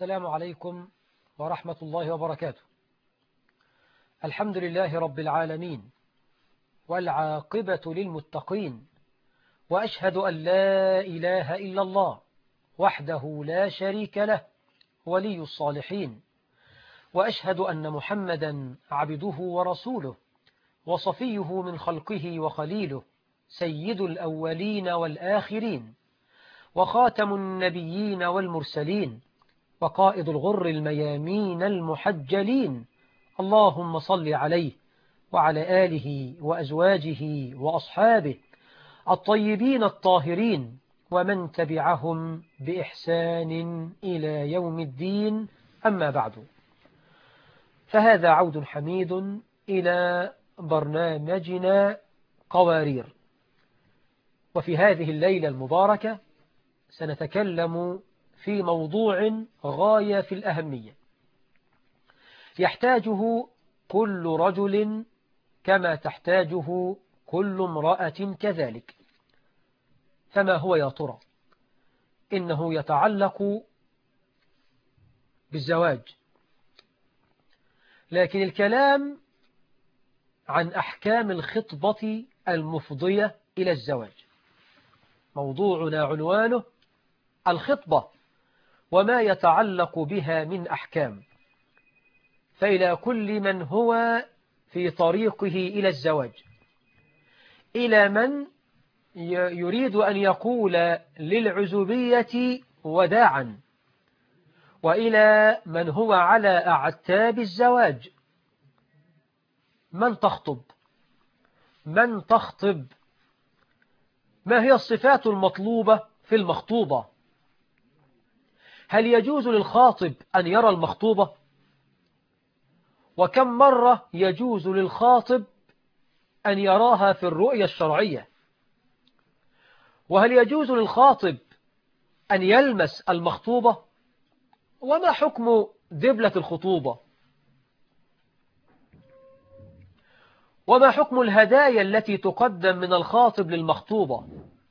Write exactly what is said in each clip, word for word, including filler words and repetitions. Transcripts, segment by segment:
السلام عليكم ورحمة الله وبركاته. الحمد لله رب العالمين، والعاقبة للمتقين، وأشهد أن لا إله إلا الله وحده لا شريك له ولي الصالحين، وأشهد أن محمدا عبده ورسوله وصفيه من خلقه وخليله، سيد الأولين والآخرين، وخاتم النبيين والمرسلين، وقائد الغر الميامين المحجلين. اللهم صل عليه وعلى آله وأزواجه وأصحابه الطيبين الطاهرين، ومن تبعهم بإحسان إلى يوم الدين. أما بعد، فهذا عود حميد إلى برنامجنا قوارير. وفي هذه الليلة المباركة سنتكلم في موضوع غاية في الأهمية، يحتاجه كل رجل كما تحتاجه كل امرأة كذلك. فما هو يا ترى؟ إنه يتعلق بالزواج، لكن الكلام عن أحكام الخطبة المفضية إلى الزواج. موضوعنا عنوانه الخطبة وما يتعلق بها من أحكام. فإلى كل من هو في طريقه إلى الزواج، إلى من يريد أن يقول للعزوبية وداعا، وإلى من هو على أعتاب الزواج. من تخطب؟ من تخطب؟ ما هي الصفات المطلوبة في المخطوبة؟ هل يجوز للخاطب أن يرى المخطوبة؟ وكم مرة يجوز للخاطب أن يراها في الرؤية الشرعية؟ وهل يجوز للخاطب أن يلمس المخطوبة؟ وما حكم دبلة الخطوبة؟ وما حكم الهدايا التي تقدم من الخاطب للمخطوبة؟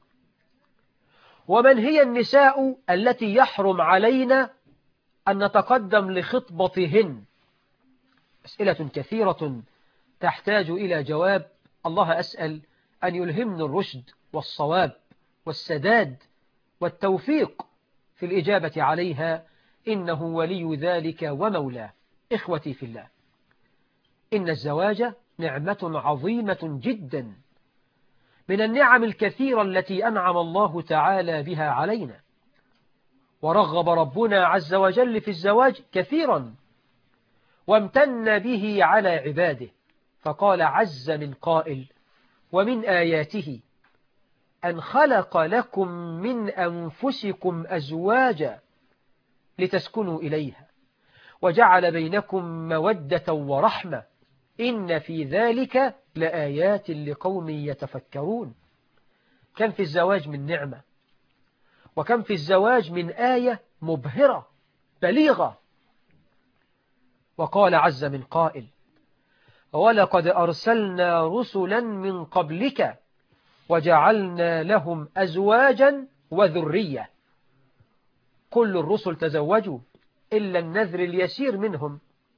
ومن هي النساء التي يحرم علينا أن نتقدم لخطبتهن؟ أسئلة كثيرة تحتاج إلى جواب. الله أسأل أن يلهمني الرشد والصواب والسداد والتوفيق في الإجابة عليها، إنه ولي ذلك ومولاه. إخوتي في الله، إن الزواج نعمة عظيمة جدا من النعم الكثيرة التي أنعم الله تعالى بها علينا، ورغب ربنا عز وجل في الزواج كثيرا، وامتن به على عباده، فقال عز من قائل: ومن آياته أن خلق لكم من أنفسكم أزواجا لتسكنوا إليها وجعل بينكم مودة ورحمة إن في ذلك لآيات لقوم يتفكرون. كم في الزواج من نعمة، وكم في الزواج من آية مبهرة بليغة. وقال عز من قائل: ولقد أرسلنا رسلا من قبلك وجعلنا لهم أزواجا وذرية. كل الرسل تزوجوا إلا النذر اليسير منهم.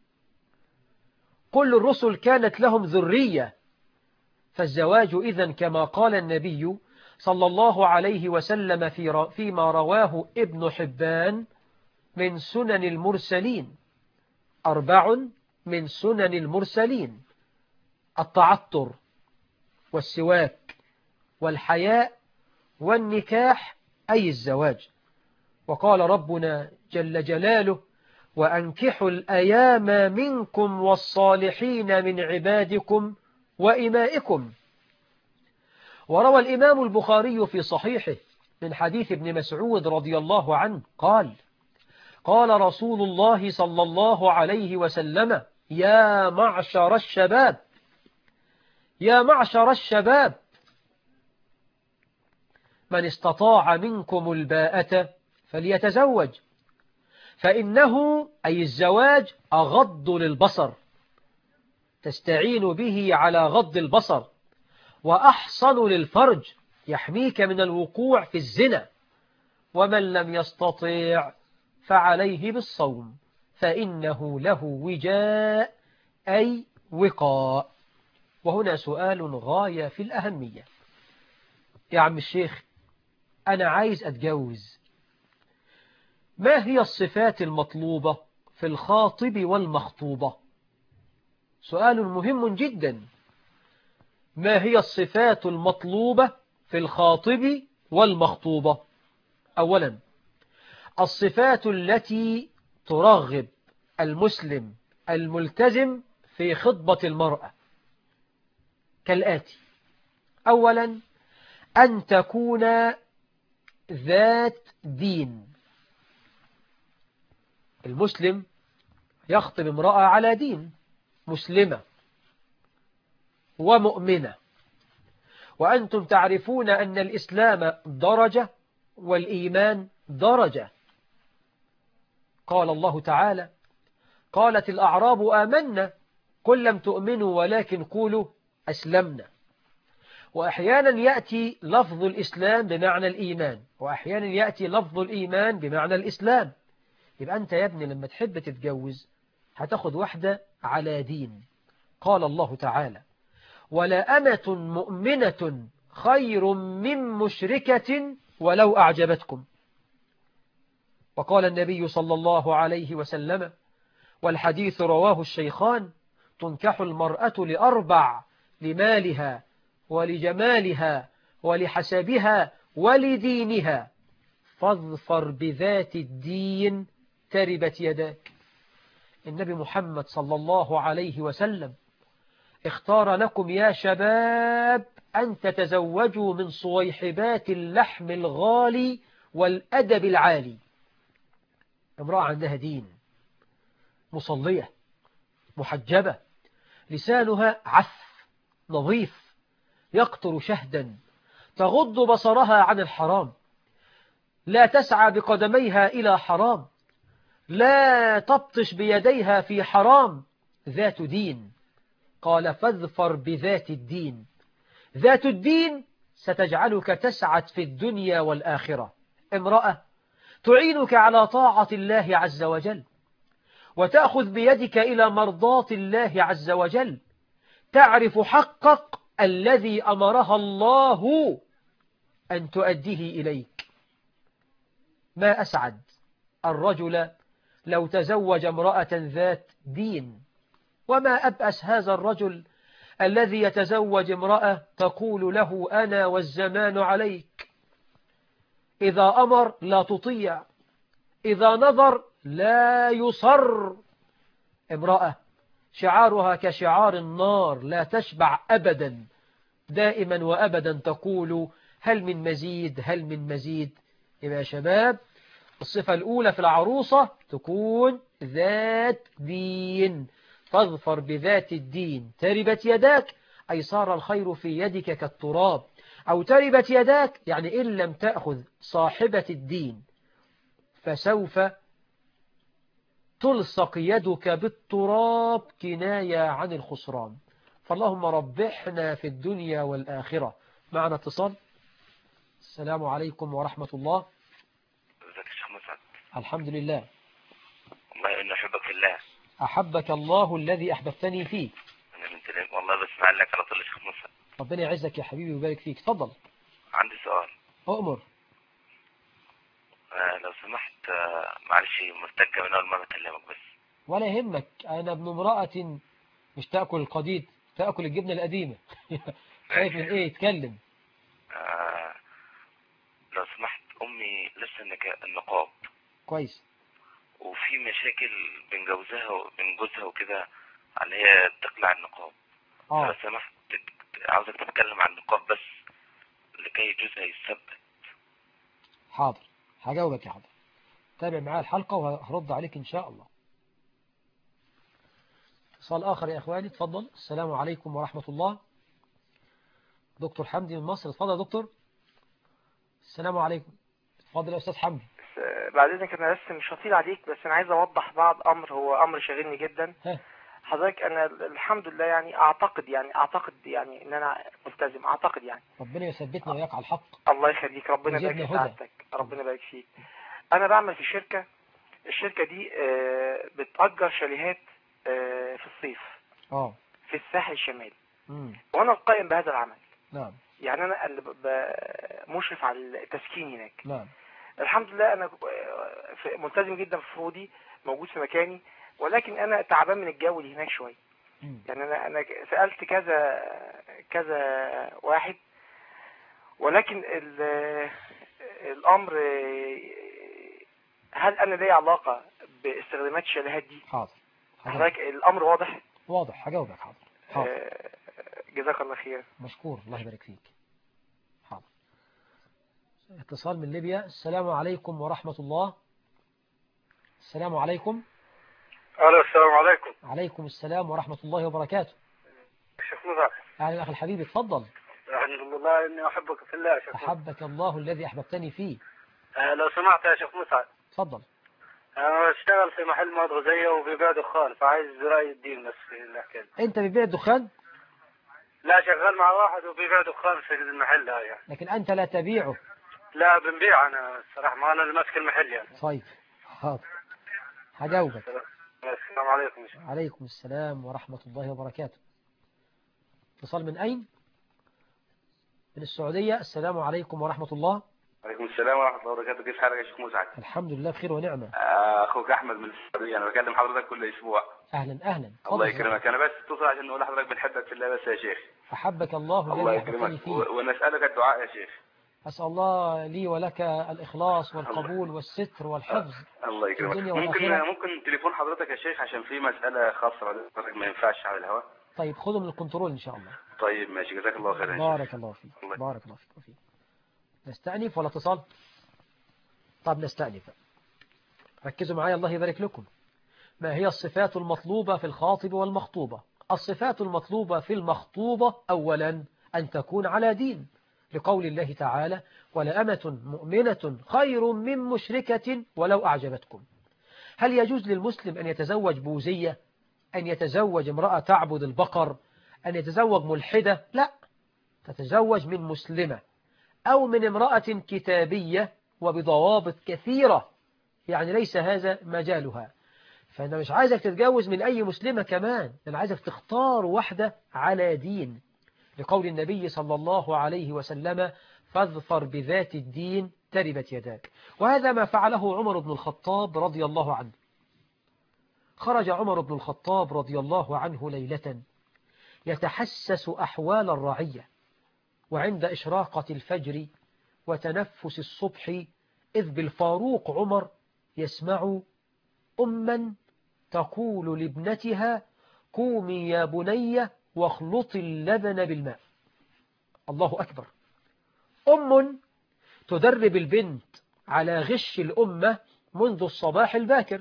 كل الرسل كانت لهم ذرية. فالزواج إذن كما قال النبي صلى الله عليه وسلم في فيما رواه ابن حبان من سنن المرسلين: أربع من سنن المرسلين: التعطر والسواك والحياء والنكاح، أي الزواج. وقال ربنا جل جلاله: وأنكحوا الأيام منكم والصالحين من عبادكم وإمائكم. وروى الإمام البخاري في صحيحه من حديث ابن مسعود رضي الله عنه قال: قال رسول الله صلى الله عليه وسلم: يا معشر الشباب يا معشر الشباب من استطاع منكم الباءة فليتزوج، فإنه أي الزواج أغض للبصر، تستعين به على غض البصر، وأحصن للفرج، يحميك من الوقوع في الزنا. ومن لم يستطيع فعليه بالصوم فإنه له وجاء أي وقاء. وهنا سؤال غاية في الأهمية. يا عم الشيخ، أنا عايز أتجوز، ما هي الصفات المطلوبة في الخاطب والمخطوبة؟ سؤال مهم جدا. ما هي الصفات المطلوبة في الخاطب والمخطوبة؟ أولا، الصفات التي ترغب المسلم الملتزم في خطبة المرأة كالآتي: أولا، أن تكون ذات دين. المسلم يخطب امرأة على دين، مسلمة ومؤمنة. وأنتم تعرفون أن الإسلام درجة والإيمان درجة. قال الله تعالى: قالت الأعراب آمنا قل لم تؤمنوا ولكن قولوا أسلمنا. وأحيانا يأتي لفظ الإسلام بمعنى الإيمان، وأحيانا يأتي لفظ الإيمان بمعنى الإسلام. يبقى أنت يا ابني لما تحب تتجوز هتاخد واحدة على دين. قال الله تعالى: ولا أمة مؤمنة خير من مشركة ولو أعجبتكم. وقال النبي صلى الله عليه وسلم، والحديث رواه الشيخان: تنكح المرأة لأربع: لمالها ولجمالها ولحسبها ولدينها، فاظفر بذات الدين تربت يداك. النبي محمد صلى الله عليه وسلم اختار لكم يا شباب أن تتزوجوا من صويحبات اللحم الغالي والأدب العالي. امرأة عندها دين، مصلية، محجبة، لسانها عف نظيف يقطر شهدا، تغض بصرها عن الحرام، لا تسعى بقدميها إلى حرام، لا تبطش بيديها في حرام، ذات دين. قال: فاظفر بذات الدين. ذات الدين ستجعلك تسعد في الدنيا والآخرة. امرأة تعينك على طاعة الله عز وجل، وتأخذ بيدك إلى مرضاة الله عز وجل، تعرف حقك الذي أمرها الله أن تؤديه إليك. ما أسعد الرجل لو تزوج امرأة ذات دين، وما أبأس هذا الرجل الذي يتزوج امرأة تقول له: أنا والزمان عليك. إذا أمر لا تطيع، إذا نظر لا يصر. امرأة شعارها كشعار النار، لا تشبع أبدا، دائما وأبدا تقول: هل من مزيد، هل من مزيد. يا شباب، الصفة الأولى في العروسة تكون ذات دين. فاظفر بذات الدين تربت يداك، أي صار الخير في يدك كالتراب. أو تربت يداك يعني إن لم تأخذ صاحبة الدين فسوف تلصق يدك بالتراب، كناية عن الخسران. فاللهم ربحنا في الدنيا والآخرة. معنا اتصال. السلام عليكم ورحمة الله. ازيك يا شيخ مسعد؟ الحمد لله. والله اني احبك في الله. أحبك الله الذي أحببتني فيه. انا من تلك والله بسمع لك على طول يا شيخ مسعد. ربنا يعزك يا حبيبي ويبارك فيك. تفضل. عندي سؤال. أؤمر. آه لو سمحت، آه معلش مرتجة من اول ما بكلمك بس. ولا يهمك، أنا ابن امرأة مش تأكل القديد، تأكل الجبنة القديمة. خايف من إيه؟ اتكلم. آه لو سمحت، امي لسه النكا- النقاب كويس. وفي مشاكل بين جوزها وبين جوزها وكده، اللي هي تقلع النقاب. آه. لو سمحت تت- عاوزك تتكلم عن النقاب بس لكي جوزها يثبت. حاضر، هجاوبك يا حاضر. تابع معايا الحلقة وهرد عليك إن شاء الله. اتصال آخر يا إخواني. تفضل. السلام عليكم ورحمة الله. دكتور حمدي من مصر. تفضل يا دكتور. السلام عليكم. تفضل يا أستاذ حمدي. بعد اذنك انا بس مش هطيل عليك، بس انا عايز اوضح بعض امر، هو امر شاغلني جدا. ها. حضرتك انا الحمد لله يعني اعتقد يعني اعتقد يعني ان انا ملتزم، اعتقد يعني. ربنا يثبتنا وياك على الحق. الله يخليك، ربنا يبارك وزدنا في هدى. سعادتك، ربنا يبارك فيك. انا بعمل في شركة الشركة دي آه، بتأجر شاليهات آه، في الصيف اه. في الساحل الشمالي، امم. وانا القائم بهذا العمل. نعم. يعني انا اللي ب- ب- مشرف على التسكين هناك. نعم. الحمد لله انا آه، في- ملتزم جدا في فروضي، موجود في مكاني، ولكن انا تعبان من الجو اللي هناك شويه. مم. يعني انا انا سالت كذا كذا واحد، ولكن ال- الامر، هل انا لي علاقه باستخدامات الشاليهات دي؟ حاضر. هجاوبك. حضرتك الامر واضح. واضح. هجاوبك. حاضر. حاضر. آه، جزاك الله خير. مشكور. الله يبارك فيك. حاضر. اتصال من ليبيا. السلام عليكم ورحمة الله. السلام عليكم. الو السلام عليكم. عليكم السلام ورحمة الله وبركاته. شيخ مزار. أهلا أخي الحبيب، اتفضل. الحمد لله اني احبك في الله يا شيخ مزار. أحبك الله الذي أحببتني فيه. آه لو سمحت يا شيخ مسعد، اتفضل. انا اشتغل في محل مواد غذائيه وبيبيع دخان، فعايز راي الدين بس في الحكايه. أنت بتبيع الدخان؟ لا، شغال مع واحد وبيبيع دخان في المحل هاي يعني. لكن أنت لا تبيعه. لا بنبيع انا الصراحه، ما انا اللي ماسك المحل يعني. طيب. حاضر. هجاوبك. السلام عليكم يا شيخ. عليكم السلام ورحمة الله وبركاته. اتصال من أين؟ من السعودية. السلام عليكم ورحمة الله. وعليكم السلام ورحمة الله وبركاته. كيف حالك يا شيخ مسعد؟ الحمد لله بخير ونعمة. آه، أخوك أحمد من السعودية، أنا بكلم حضرتك كل أسبوع. أهلا أهلا. الله يكرمك. أنا بس اتصل عشان نقول لحضرتك بنحبك في الله بس يا شيخ. أحبك الله الله الذي أحببتني يكرمك فيه. و- ونسألك الدعاء يا شيخ. أسأل الله لي ولك الإخلاص والقبول والستر والحفظ الله في يكرمك. الدنيا ممكن والآخرة. ممكن تليفون حضرتك يا شيخ عشان في مسألة خاصة بعد حضرتك ما ينفعش على الهواء. طيب خذوا من الكنترول إن شاء الله. طيب ماشي، جزاك الله خيرا يا شيخ. بارك الله فيك. الله. بارك الله فيك وفيك. نستأنف ولا اتصال؟ طب نستأنف. ركزوا معايا الله يبارك لكم. ما هي الصفات المطلوبة في الخاطب والمخطوبة؟ الصفات المطلوبة في المخطوبة أولا أن تكون على دين، لقول الله تعالى: ولأمة مؤمنة خير من مشركة ولو أعجبتكم. هل يجوز للمسلم أن يتزوج بوزية، أن يتزوج امرأة تعبد البقر، أن يتزوج ملحدة؟ لا، تتزوج من مسلمة أو من امرأة كتابية وبضوابط كثيرة، يعني ليس هذا مجالها. فأنا مش عايزك تتجوز من أي مسلمة كمان، أنا عايزك تختار واحدة على دين، لقول النبي صلى الله عليه وسلم: فاظفر بذات الدين تربت يداك. وهذا ما فعله عمر بن الخطاب رضي الله عنه. خرج عمر بن الخطاب رضي الله عنه ليلة يتحسس أحوال الرعية، وعند إشراقة الفجر وتنفس الصبح إذ بالفاروق عمر يسمع أما تقول لابنتها: قومي يا بني واخلطي اللبن بالماء. الله أكبر. أم تدرب البنت على غش الأمة منذ الصباح الباكر.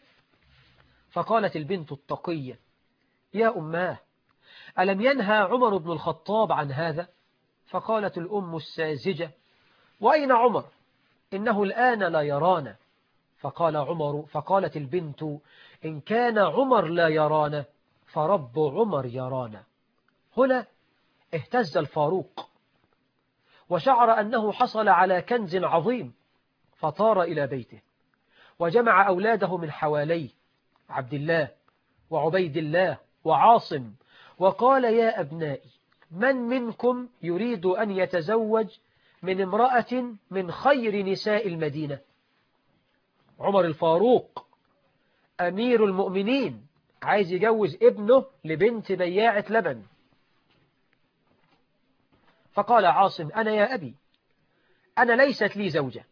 فقالت البنت التقية: يا أماه، ألم ينهى عمر بن الخطاب عن هذا؟ فقالت الأم الساذجة: وأين عمر؟ إنه الآن لا يرانا. فقال عمر فقالت البنت: إن كان عمر لا يرانا فرب عمر يرانا. هنا اهتز الفاروق وشعر أنه حصل على كنز عظيم، فطار إلى بيته وجمع أولاده من حواليه، عبد الله وعبيد الله وعاصم، وقال: يا أبنائي، من منكم يريد أن يتزوج من امرأة من خير نساء المدينة؟ عمر الفاروق أمير المؤمنين عايز يجوز ابنه لبنت بياعة لبن. فقال عاصم: أنا يا أبي، أنا ليست لي زوجة.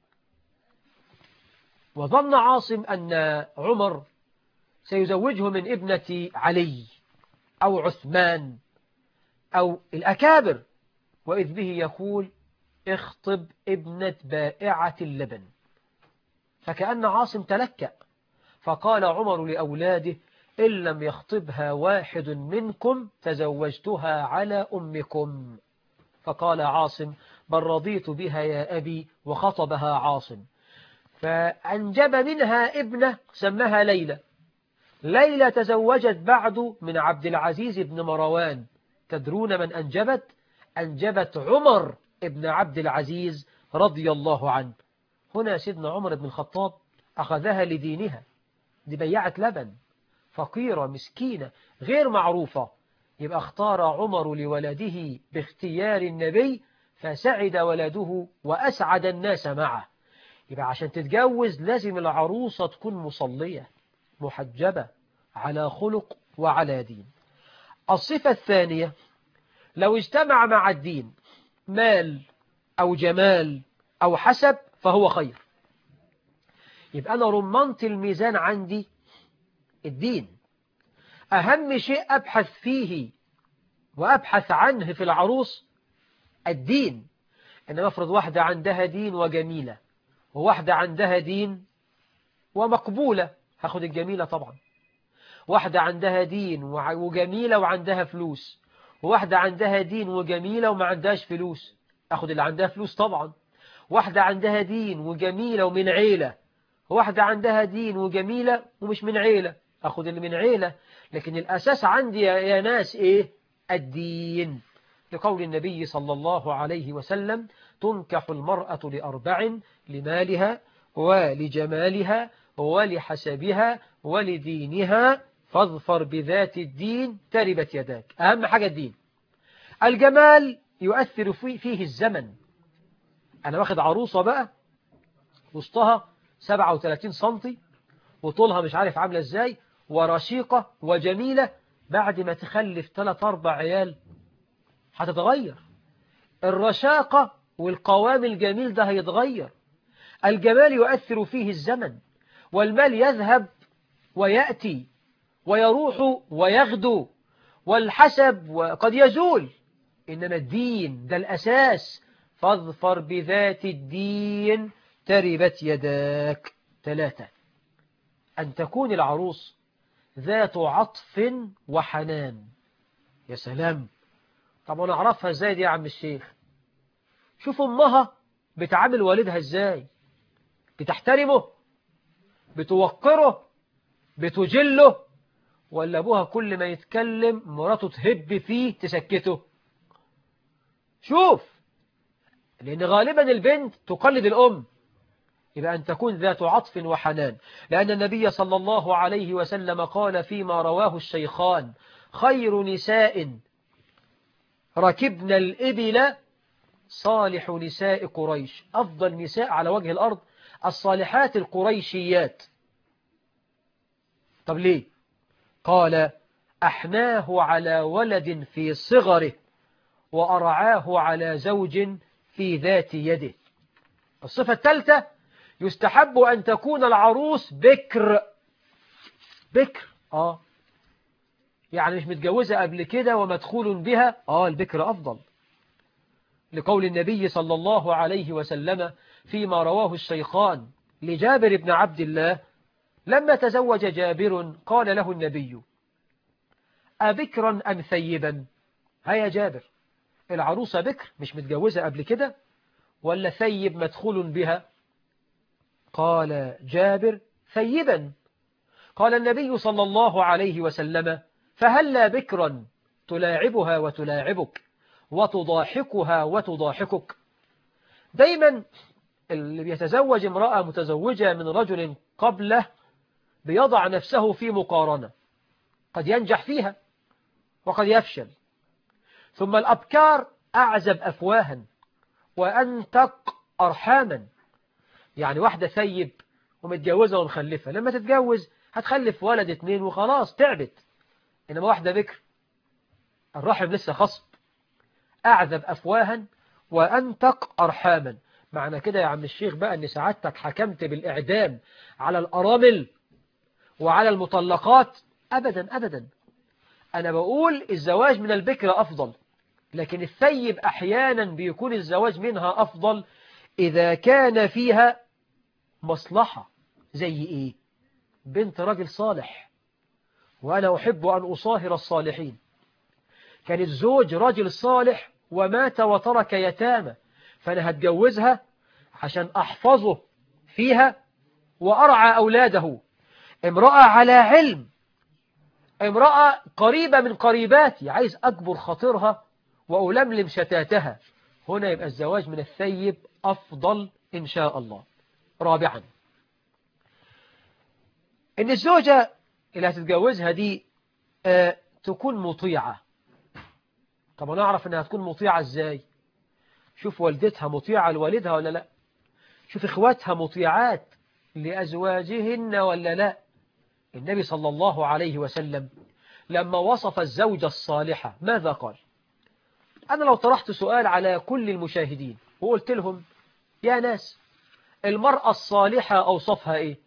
وظن عاصم أن عمر سيزوجه من ابنة علي أو عثمان أو الأكابر، وإذ به يقول: اخطب ابنة بائعة اللبن. فكأن عاصم تلكأ، فقال عمر لأولاده: إن لم يخطبها واحد منكم تزوجتها على أمكم. فقال عاصم: بل رضيت بها يا أبي، وخطبها عاصم. فأنجب منها ابنة سمها ليلى. ليلى تزوجت بعد من عبد العزيز بن مروان. تدرون من أنجبت؟ أنجبت عمر ابن عبد العزيز رضي الله عنه. هنا سيدنا عمر بن الخطاب أخذها لدينها، دي بيعة لبن، فقيرة مسكينة غير معروفة، يبقى اختار عمر لولده باختيار النبي فسعد ولده وأسعد الناس معه. يبقى عشان تتجوز لازم العروسة تكون مصلية محجبة على خلق وعلى دين. الصفة الثانية لو اجتمع مع الدين مال أو جمال أو حسب فهو خير. يبقى أنا رمانة الميزان عندي الدين، أهم شيء أبحث فيه وأبحث عنه في العروس الدين. إنما افرض واحدة عندها دين وجميلة وواحدة عندها دين ومقبولة، هاخد الجميلة طبعا. واحدة عندها دين وجميلة وعندها فلوس، وواحدة عندها دين وجميلة وما عندهاش فلوس، أخد اللي عندها فلوس طبعا. واحدة عندها دين وجميلة ومن عيلة، واحدة عندها دين وجميلة ومش من عيلة، أخد اللي من عيلة. لكن الأساس عندي يا ناس إيه؟ الدين. لقول النبي صلى الله عليه وسلم تنكح المرأة لأربع: لمالها ولجمالها ولحسبها ولدينها فاظفر بذات الدين تربت يداك. أهم حاجة الدين. الجمال يؤثر فيه الزمن. أنا واخد عروسة بقى وسطها سبعة وثلاثين سنتي وطولها مش عارف عاملة ازاي ورشيقة وجميلة، بعد ما تخلف ثلاث أربع عيال هتتغير. الرشاقة والقوام الجميل ده هيتغير. الجمال يؤثر فيه الزمن، والمال يذهب ويأتي ويروح ويغدو، والحسب قد يزول، إنما الدين ده الأساس. فاظفر بذات الدين تربت يداك. ثلاثة: أن تكون العروس ذات عطف وحنان. يا سلام، طب أنا أعرفها إزاي دي يا عم الشيخ؟ شوف أمها بتعامل والدها إزاي، بتحترمه، بتوقره، بتجله، ولا أبوها كل ما يتكلم مراته تهب فيه تسكته؟ شوف، لأن غالبا البنت تقلد الأم. يبقى أن تكون ذات عطف وحنان، لأن النبي صلى الله عليه وسلم قال فيما رواه الشيخان: خير نساء ركبن الإبل صالح نساء قريش. أفضل نساء على وجه الأرض الصالحات القريشيات. طب ليه؟ قال: أحناه على ولد في صغره وأرعاه على زوج في ذات يده. الصفة الثالثة: يستحب أن تكون العروس بكر. بكر آه يعني مش متجوزة قبل كده ومدخول بها، آه البكر أفضل، لقول النبي صلى الله عليه وسلم فيما رواه الشيخان لجابر بن عبد الله: لما تزوج جابر قال له النبي: أبكرا أم ثيبا؟ هيا جابر، العروسة بكر مش متجوزة قبل كده ولا ثيب مدخول بها؟ قال جابر: ثيبا. قال النبي صلى الله عليه وسلم: فهلا بكرا تلاعبها وتلاعبك وتضاحكها وتضاحكك. دايما اللي بيتزوج امرأة متزوجة من رجل قبله بيضع نفسه في مقارنة، قد ينجح فيها وقد يفشل. ثم الأبكار أعزب أفواها وأنتق أرحاما. يعني واحدة ثيب ومتجوزة ومخلفة، لما تتجوز هتخلف ولد اتنين وخلاص تعبت. إنما واحدة بكر الرحم لسه خصب، أعذب أفواها وأنتق أرحاما. معنى كده يا عم الشيخ بقى أن سعادتك حكمت بالإعدام على الأرامل وعلى المطلقات؟ أبدا أبدا. أنا بقول الزواج من البكر أفضل، لكن الثيب أحيانا بيكون الزواج منها أفضل إذا كان فيها مصلحة. زي إيه؟ بنت رجل صالح، وأنا أحب أن أصاهر الصالحين. كان الزوج رجل صالح ومات وترك يتامى، فأنا هتجوزها عشان أحفظه فيها وأرعى أولاده. امرأة على علم، امرأة قريبة من قريباتي، عايز أكبر خاطرها وألملم شتاتها. هنا يبقى الزواج من الثيب أفضل إن شاء الله. رابعا: إن الزوجة اللي هتتجوزها دي آه تكون مطيعة. طب أنا أعرف إنها تكون مطيعة إزاي؟ شوف والدتها مطيعة لوالدها ولا لا، شوف إخواتها مطيعات لأزواجهن ولا لا. النبي صلى الله عليه وسلم لما وصف الزوجة الصالحة ماذا قال؟ أنا لو طرحت سؤال على كل المشاهدين وقلت لهم يا ناس المرأة الصالحة أوصفها إيه؟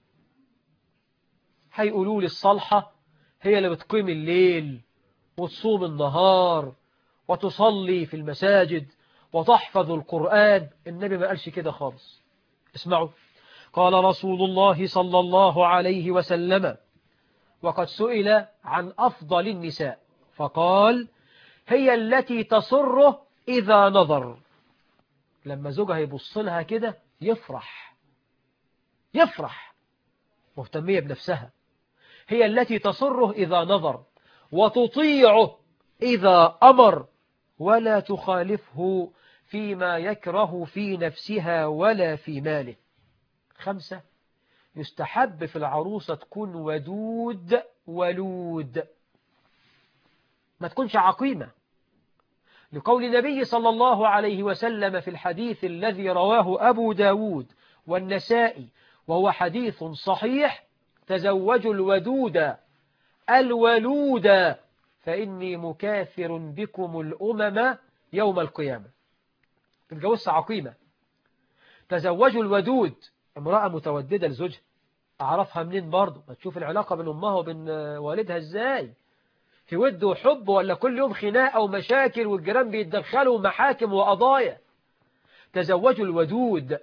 هيقولوا لي الصالحة هي اللي بتقيم الليل وتصوم النهار وتصلي في المساجد وتحفظ القرآن. النبي ما قالش كده خالص. اسمعوا، قال رسول الله صلى الله عليه وسلم وقد سئل عن أفضل النساء فقال هي التي تسره إذا نظر. لما زوجها يبص لها كده يفرح يفرح، مهتمية بنفسها. هي التي تسره إذا نظر وتطيعه إذا أمر ولا تخالفه فيما يكره في نفسها ولا في ماله. خمسة، يستحب في العروسة تكون ودود ولود، ما تكونش عقيمة، لقول النبي صلى الله عليه وسلم في الحديث الذي رواه أبو داود والنسائي وهو حديث صحيح: تزوجوا الودود الولود فإني مكاثر بكم الأمم يوم القيامة. تتجوزها عقيمة. تزوجوا الودود، امرأة متوددة لزوجها. أعرفها منين برضو؟ ما تشوف العلاقة بين أمها وبين والدها إزاي، في ود وحب ولا كل يوم خناقة ومشاكل والجيران بيتدخلوا محاكم وقضايا. تزوجوا الودود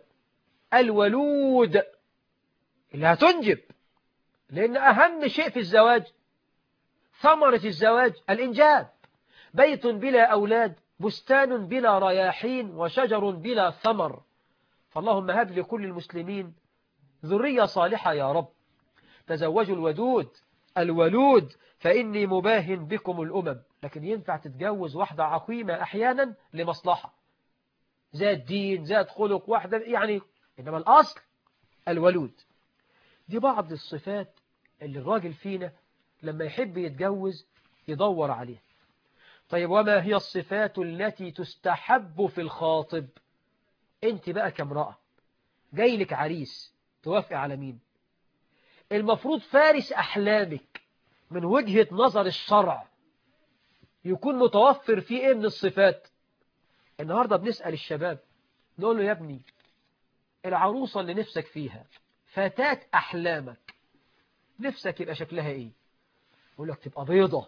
الولود اللي هتنجب، لأن أهم شيء في الزواج ثمرة الزواج الإنجاب. بيت بلا أولاد بستان بلا رياحين وشجر بلا ثمر. فاللهم هب لكل المسلمين ذرية صالحة يا رب. تزوجوا الودود الولود فإني مباهن بكم الأمم. لكن ينفع تتجوز واحدة عقيمة أحيانا لمصلحة، زاد دين زاد خلق واحدة يعني، إنما الأصل الولود. دي بعض الصفات اللي الراجل فينا لما يحب يتجوز يدور عليها. طيب وما هي الصفات التي تستحب في الخاطب؟ انت بقى كامرأة جاي لك عريس، توافق على مين؟ المفروض فارس أحلامك من وجهة نظر الشرع يكون متوفر فيه ايه من الصفات؟ النهاردة بنسأل الشباب نقول له يا ابني العروسة اللي نفسك فيها فتاة أحلامك نفسك يبقى شكلها ايه؟ يقول لك تبقى بيضة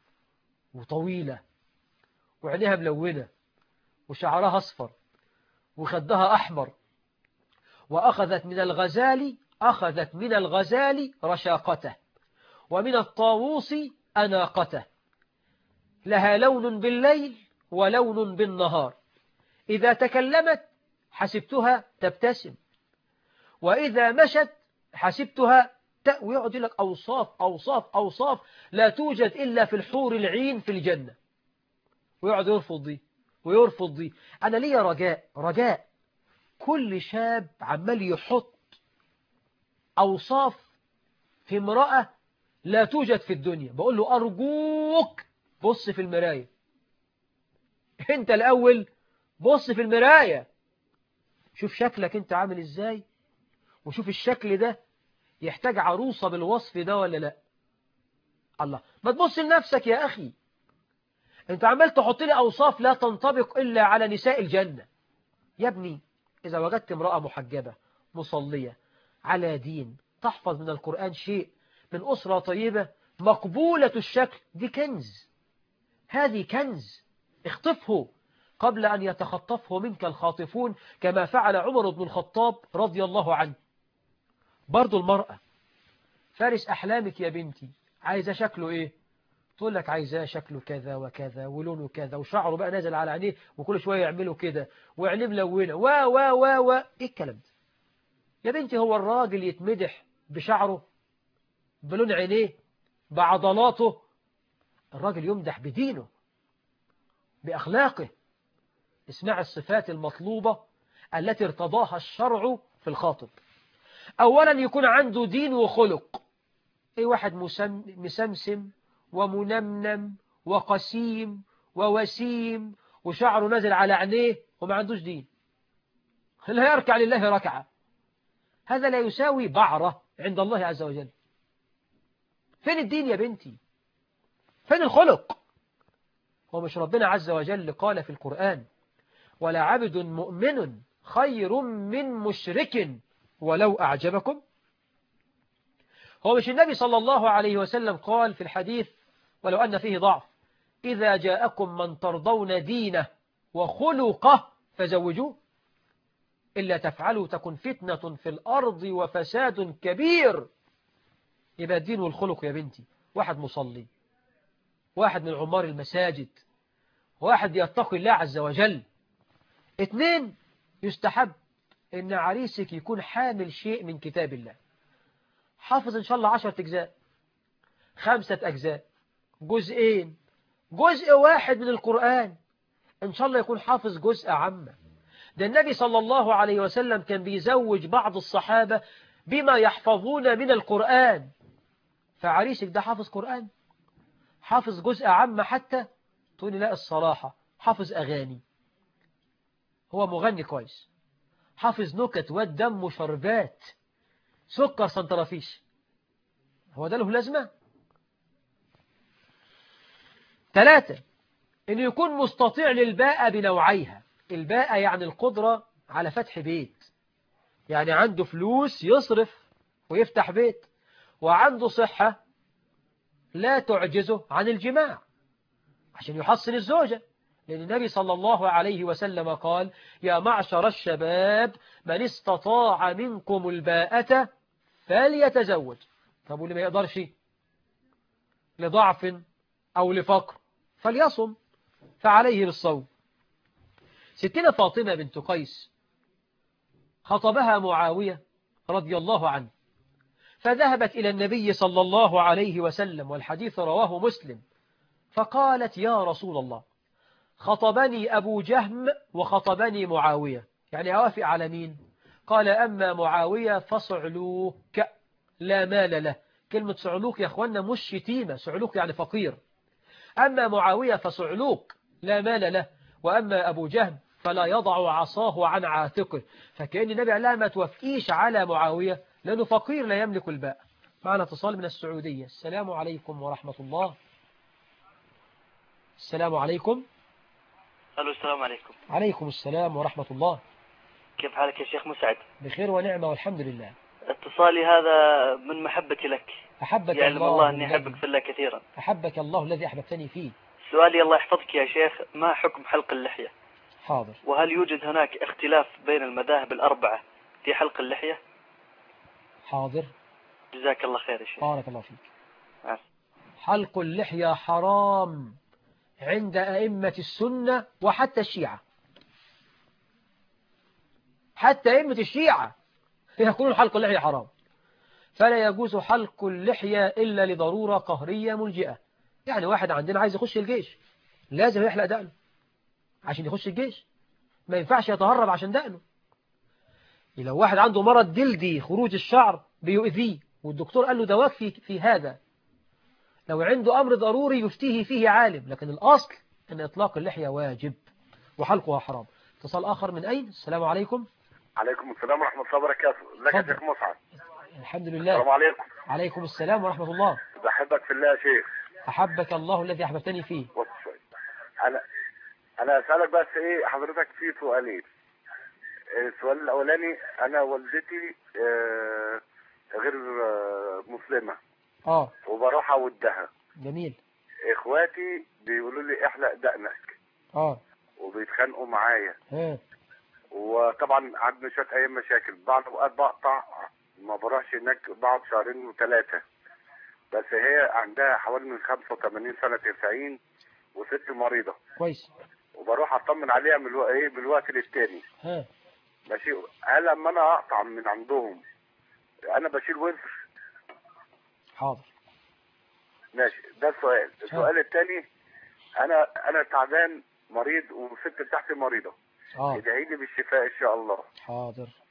وطويلة وعينيها ملونة وشعرها أصفر وخدها أحمر وأخذت من الغزال أخذت من الغزال رشاقته ومن الطاووس أناقته، لها لون بالليل ولون بالنهار، إذا تكلمت حسبتها تبتسم وإذا مشت حسبتها ت... ويقعد لك أوصاف أوصاف أوصاف لا توجد إلا في الحور العين في الجنة، ويقعد يرفض دي ويرفض دي. أنا لي رجاء رجاء كل شاب عمال يحط أوصاف في امرأة لا توجد في الدنيا، بقول له أرجوك بص في المراية. أنت الأول بص في المراية، شوف شكلك أنت عامل إزاي، وشوف الشكل ده يحتاج عروسة بالوصف ده ولا لا. الله، ما تبص لنفسك يا أخي، أنت عمال تحط لي أوصاف لا تنطبق إلا على نساء الجنة. يا ابني إذا وجدت امرأة محجبة مصلية على دين تحفظ من القرآن شيء من أسرة طيبة مقبولة الشكل، دي كنز، هذه كنز، اخطفه قبل أن يتخطفه منك الخاطفون كما فعل عمر بن الخطاب رضي الله عنه. برضو المرأة فارس أحلامك يا بنتي عايزة شكله إيه؟ تقول لك عايزاه شكله كذا وكذا ولونه كذا وشعره بقى نازل على عينيه وكل شوية يعمله كده وعينيه ملونة و و و و إيه الكلام ده يا بنتي؟ هو الراجل يتمدح بشعره بلون عينيه بعضلاته؟ الراجل يمدح بدينه بأخلاقه. اسمع الصفات المطلوبة التي ارتضاها الشرع في الخاطب. أولا يكون عنده دين وخلق، ايه واحد مسم مسمسم ومنمنم وقسيم ووسيم وشعره نازل على عينيه وما عندوش دين، لا يركع لله ركعة، هذا لا يساوي بعرة عند الله عز وجل. فين الدين يا بنتي؟ فين الخلق؟ هو مش ربنا عز وجل قال في القرآن ولا عبد مؤمن خير من مشرك ولو أعجبكم؟ هو مش النبي صلى الله عليه وسلم قال في الحديث ولو أن فيه ضعف إذا جاءكم من ترضون دينه وخلقه فزوجوه إلا تفعلوا تكن فتنة في الأرض وفساد كبير. يبقى الدين والخلق يا بنتي، واحد مصلي، واحد من عمار المساجد، واحد يتقي الله عز وجل. اثنين، يستحب ان عريسك يكون حامل شيء من كتاب الله، حافظ ان شاء الله عشرة اجزاء، خمسة اجزاء، جزئين، جزء واحد من القرآن، ان شاء الله يكون حافظ جزء عامة. ده النبي صلى الله عليه وسلم كان بيزوج بعض الصحابة بما يحفظون من القرآن. فعريسك ده حافظ قرآن، حافظ جزء عامة حتى؟ تقولي لا الصراحة حافظ أغاني، هو مغني كويس، حافظ نكت والدم شربات سكر سنترافيش، هو ده له لازمة؟ ثلاثة، إنه يكون مستطيع للباءة بنوعيها. الباءة يعني القدرة على فتح بيت، يعني عنده فلوس يصرف ويفتح بيت، وعنده صحة لا تعجزه عن الجماع عشان يحصن الزوجة، لأن النبي صلى الله عليه وسلم قال يا معشر الشباب من استطاع منكم الباءة فليتزوج. طب واللي ما يقدرش لضعف أو لفقر فليصم فعليه بالصوم. ستنا فاطمة بنت قيس خطبها معاوية رضي الله عنه، فذهبت إلى النبي صلى الله عليه وسلم والحديث رواه مسلم، فقالت يا رسول الله خطبني أبو جهم وخطبني معاوية، يعني أوافق على مين؟ قال أما معاوية فصعلوك لا مال له. كلمة صعلوك يا أخوانا مش شتيمة، صعلوك يعني فقير. أما معاوية فصعلوك لا مال له، وأما أبو جهم فلا يضع عصاه عن عاتقه. فكأن النبي قال لها ما توافقيش على معاوية لأنه فقير لا يملك الباء. معنا اتصال من السعودية. السلام عليكم ورحمة الله. السلام عليكم. الو السلام عليكم. عليكم السلام ورحمة الله. كيف حالك يا شيخ مسعد؟ بخير ونعمة والحمد لله. اتصالي هذا من محبتي لك، أحبك يعلم الله, الله أني الذي أحبك في الله كثيرا. أحبك الله الذي أحببتني فيه. سؤالي الله يحفظك يا شيخ، ما حكم حلق اللحية؟ حاضر. وهل يوجد هناك اختلاف بين المذاهب الأربعة في حلق اللحية؟ حاضر. جزاك الله خير يا شيخ. بارك الله فيك. عس. حلق اللحية حرام عند أئمة السنة وحتى الشيعة، حتى أئمة الشيعة يقولون حلق اللحية حرام. فلا يجوز حلق اللحية إلا لضرورة قهرية ملجئة. يعني واحد عندنا عايز يخش الجيش لازم يحلق دقنه عشان يخش الجيش، ما ينفعش يتهرب عشان دقنه. لو واحد عنده مرض جلدي خروج الشعر بيؤذيه والدكتور قال له دواك في, في هذا، لو عنده أمر ضروري يفتيه فيه عالم، لكن الأصل أن إطلاق اللحية واجب وحلقها حرام. اتصال آخر من أين؟ السلام عليكم. عليكم السلام ورحمة الله وبركاته. لك يا شيخ مسعد. الحمد لله. السلام عليكم. عليكم السلام ورحمة الله. بحبك في الله يا شيخ. أحبك الله الذي أحببتني فيه. أنا أنا أسألك بس إيه حضرتك في سؤالين. السؤال الأولاني أنا والدتي آه غير آه مسلمة. آه. وبروح أودها. جميل. إخواتي بيقولوا لي احلق دقنك. آه. وبيتخانقوا معايا. ها. وطبعا قعدنا شوية أيام مشاكل، بعض أوقات بقطع ما بروحش هناك، بقعد شهرين وثلاثة. بس هي عندها حوالي من خمسة وثمانين سنة تسعين وست مريضة. كويس. وبروح اطمن عليها من الو... ايه بالوقت للتاني. ها. ماشي. هل لما انا اقطع من عندهم انا بشيل وزر؟ حاضر. ماشي. ده السؤال. السؤال الثاني، انا انا تعبان مريض والست بتاعتي مريضة. اه ادعي لي بالشفاء ان شاء الله. حاضر.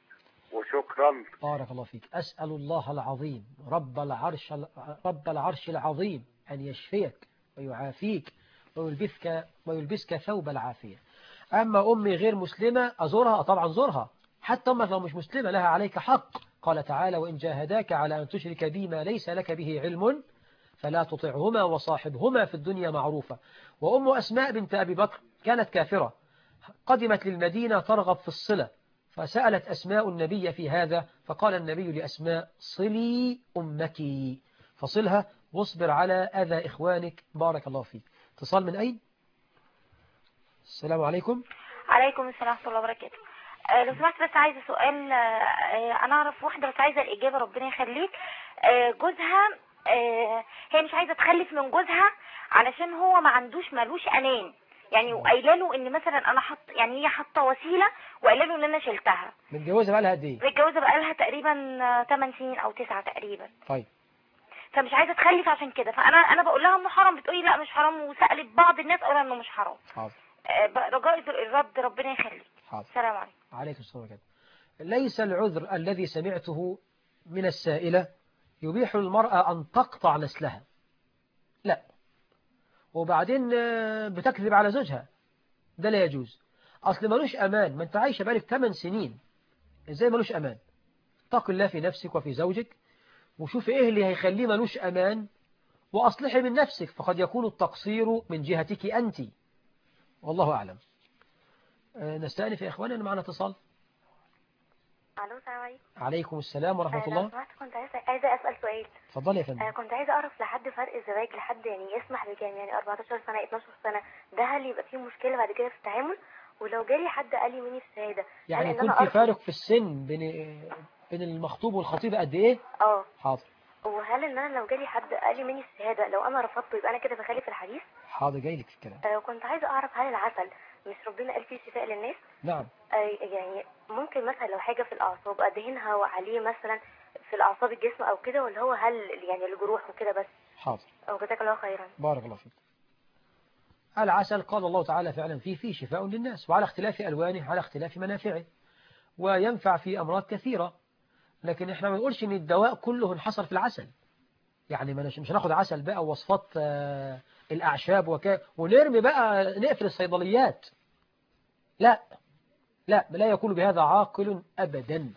وشكرا. بارك الله فيك. أسأل الله العظيم رب العرش رب العرش العظيم أن يشفيك ويعافيك ويلبسك ويلبسك ثوب العافية. أما أمي غير مسلمة أزورها؟ طبعا زورها، حتى أمك لو مش مسلمة لها عليك حق. قال تعالى: وإن جاهداك على أن تشرك بي ما ليس لك به علم فلا تطعهما وصاحبهما في الدنيا معروفة. وأم أسماء بنت أبي بكر كانت كافرة، قدمت للمدينة ترغب في الصلة، فسألت أسماء النبي في هذا، فقال النبي لأسماء: صلي أمك، فصلها واصبر على أذى إخوانك. بارك الله فيك. اتصال من أين؟ السلام عليكم. عليكم السلام ورحمة الله وبركاته. أه لو سمحت بس عايزة سؤال. أه أنا أعرف واحدة بس عايزة الإجابة، ربنا يخليك. أه جوزها أه هي مش عايزة تخلف من جوزها علشان هو ما عندوش مالوش أمان، يعني وقايله له ان مثلا انا حط يعني هي حاطه وسيله وقايله له ان انا شلتها. متجوزه بقى لها قد ايه؟ متجوزه بقى لها تقريبا ثمانية سنين او تسعة تقريبا. طيب. فمش عايزه تخلف عشان كده، فانا انا بقول لها انه حرام، بتقولي لا مش حرام، وسالت بعض الناس قالوا انه مش حرام. حاضر. أه رجاء الرد، ربنا يخليك. حاضر. السلام عليكم. عليكم السلام عليكم. ليس العذر الذي سمعته من السائلة يبيح المرأة أن تقطع نسلها، لا، وبعدين بتكذب على زوجها، ده لا يجوز. أصل ملوش أمان، ما أنت عايشة بقالك ثمان سنين، إزاي ملوش أمان؟ اتق الله في نفسك وفي زوجك، وشوف إيه اللي هيخليه ملوش أمان، وأصلحي من نفسك، فقد يكون التقصير من جهتك أنت، والله أعلم. أه نستأنف يا إخواني، أنا معنا اتصال. الو السلام عليكم. عليكم السلام ورحمة الله. لو سمحت كنت عايزه عايزه اسال سؤال. اتفضلي يا فندم. آه كنت عايزه اعرف لحد فرق الزواج لحد يعني يسمح بكام، يعني أربعتاشر سنه اتناشر سنه، ده هل يبقى فيه مشكله بعد كده في التعامل؟ ولو جالي حد قال لي مني الشهاده يعني هل يكون إن في أنا فارق في السن بين بين المخطوب والخطيبة قد ايه؟ اه حاضر. وهل ان انا لو جالي حد قال لي مني الشهاده لو انا رفضته يبقى انا كده بخالف الحديث؟ حاضر، جاي لك في الكلام. آه كنت عايزه اعرف هل العسل مش ربنا قال فيه شفاء للناس؟ نعم. آه يعني ممكن مثلا لو حاجه في الاعصاب ادهنها عليه مثلا في الاعصاب الجسم او كده، ولا هو هل يعني الجروح وكده بس؟ حاضر. او جزاك الله خيرا. بارك الله فيك. العسل قال الله تعالى فعلا فيه فيه شفاء للناس، وعلى اختلاف ألوانه على اختلاف منافعه، وينفع في أمراض كثيرة، لكن احنا ما نقولش ان الدواء كله انحصر في العسل، يعني مش هناخد عسل بقى ووصفات الأعشاب وكا ونرمي بقى نقفل الصيدليات، لا لا لا يكون بهذا عاقل أبدا.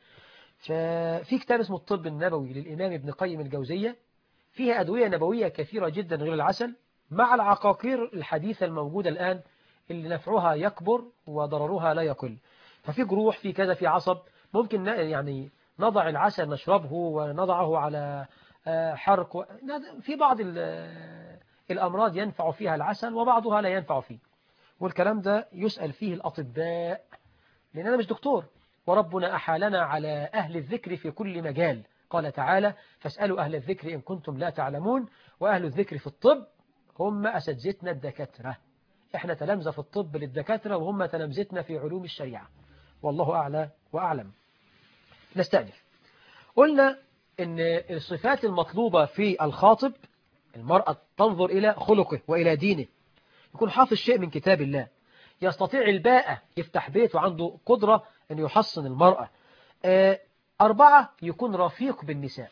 ففي كتاب اسمه الطب النبوي للإمام ابن قيم الجوزية، فيها أدوية نبوية كثيرة جدا غير العسل، مع العقاقير الحديثة الموجودة الآن اللي نفعها يكبر وضررها لا يقل. ففي جروح، في كذا، في عصب، ممكن يعني نضع العسل نشربه ونضعه على حرق، في بعض الأمراض ينفع فيها العسل وبعضها لا ينفع فيه، والكلام ده يسأل فيه الأطباء، لأن أنا مش دكتور، وربنا أحالنا على أهل الذكر في كل مجال. قال تعالى: فاسألوا أهل الذكر إن كنتم لا تعلمون، وأهل الذكر في الطب هم أساتذتنا الدكاترة، إحنا تلامذة في الطب للدكاترة وهم تلامذتنا في علوم الشريعة، والله أعلى وأعلم. نستأنف. قلنا إن الصفات المطلوبة في الخاطب، المرأة تنظر إلى خلقه وإلى دينه، يكون حافظ شيء من كتاب الله، يستطيع الباءة، يفتح بيت وعنده قدرة أن يحصن المرأة. أربعة، يكون رفيق بالنساء،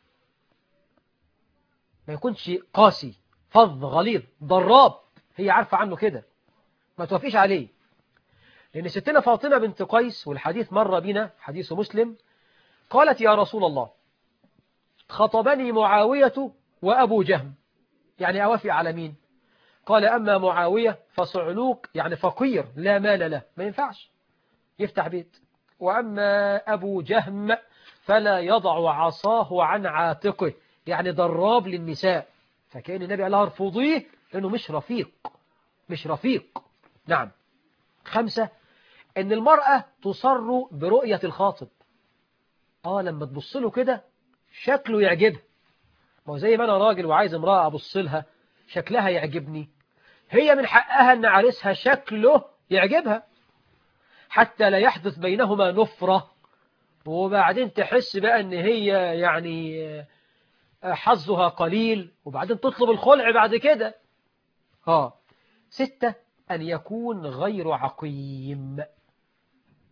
ما يكونش قاسي فظ غليظ ضراب، هي عارفة عنه كده، ما توافقش عليه. لأن ستنا فاطمة بنت قيس، والحديث مر بنا حديث مسلم، قالت: يا رسول الله، خطبني معاوية وأبو جهم، يعني أوافق على مين؟ قال: أما معاوية فصعلوك، يعني فقير لا مال له، ما ينفعش يفتح بيت، وأما أبو جهم فلا يضع عصاه عن عاتقه، يعني ضراب للنساء، فكأن النبي قال لها ارفضيه لأنه مش رفيق، مش رفيق. نعم. خمسة، أن المرأة تصر برؤية الخاطب، آه لما تبص له كده شكله يعجبها، ما هو زي ما أنا راجل وعايز امرأة أبص لها شكلها يعجبني، هي من حقها أن عريسها شكله يعجبها، حتى لا يحدث بينهما نفرة، وبعدين تحس بقى أن هي يعني حظها قليل، وبعدين تطلب الخلع بعد كده. آه. ستة، أن يكون غير عقيم،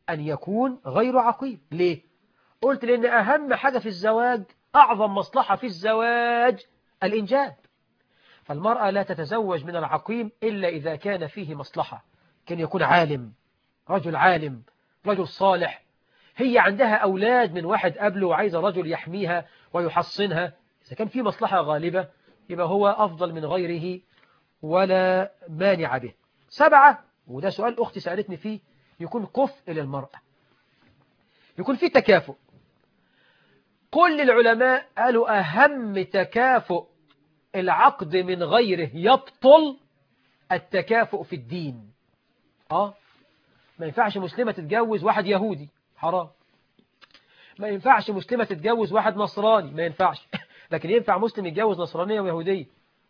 أن يكون غير عقيم. ليه؟ قلت لأن أهم حاجة في الزواج، أعظم مصلحة في الزواج الإنجاب. فالمرأة لا تتزوج من العقيم إلا إذا كان فيه مصلحة، كان يكون عالم، رجل عالم، رجل صالح، هي عندها أولاد من واحد قبله وعايزة رجل يحميها ويحصنها. إذا كان في مصلحة غالبة يبقى هو أفضل من غيره ولا مانع به. سبعة، وده سؤال أختي سألتني فيه، يكون كفء للمرأة، يكون في تكافؤ. كل العلماء قالوا أهم تكافؤ العقد من غيره يبطل التكافؤ في الدين. آه ما ينفعش مسلمة تتجوز واحد يهودي، حرام. ما ينفعش مسلمة تتجوز واحد نصراني، ما ينفعش. لكن ينفع مسلم يتجوز نصرانية ويهودية.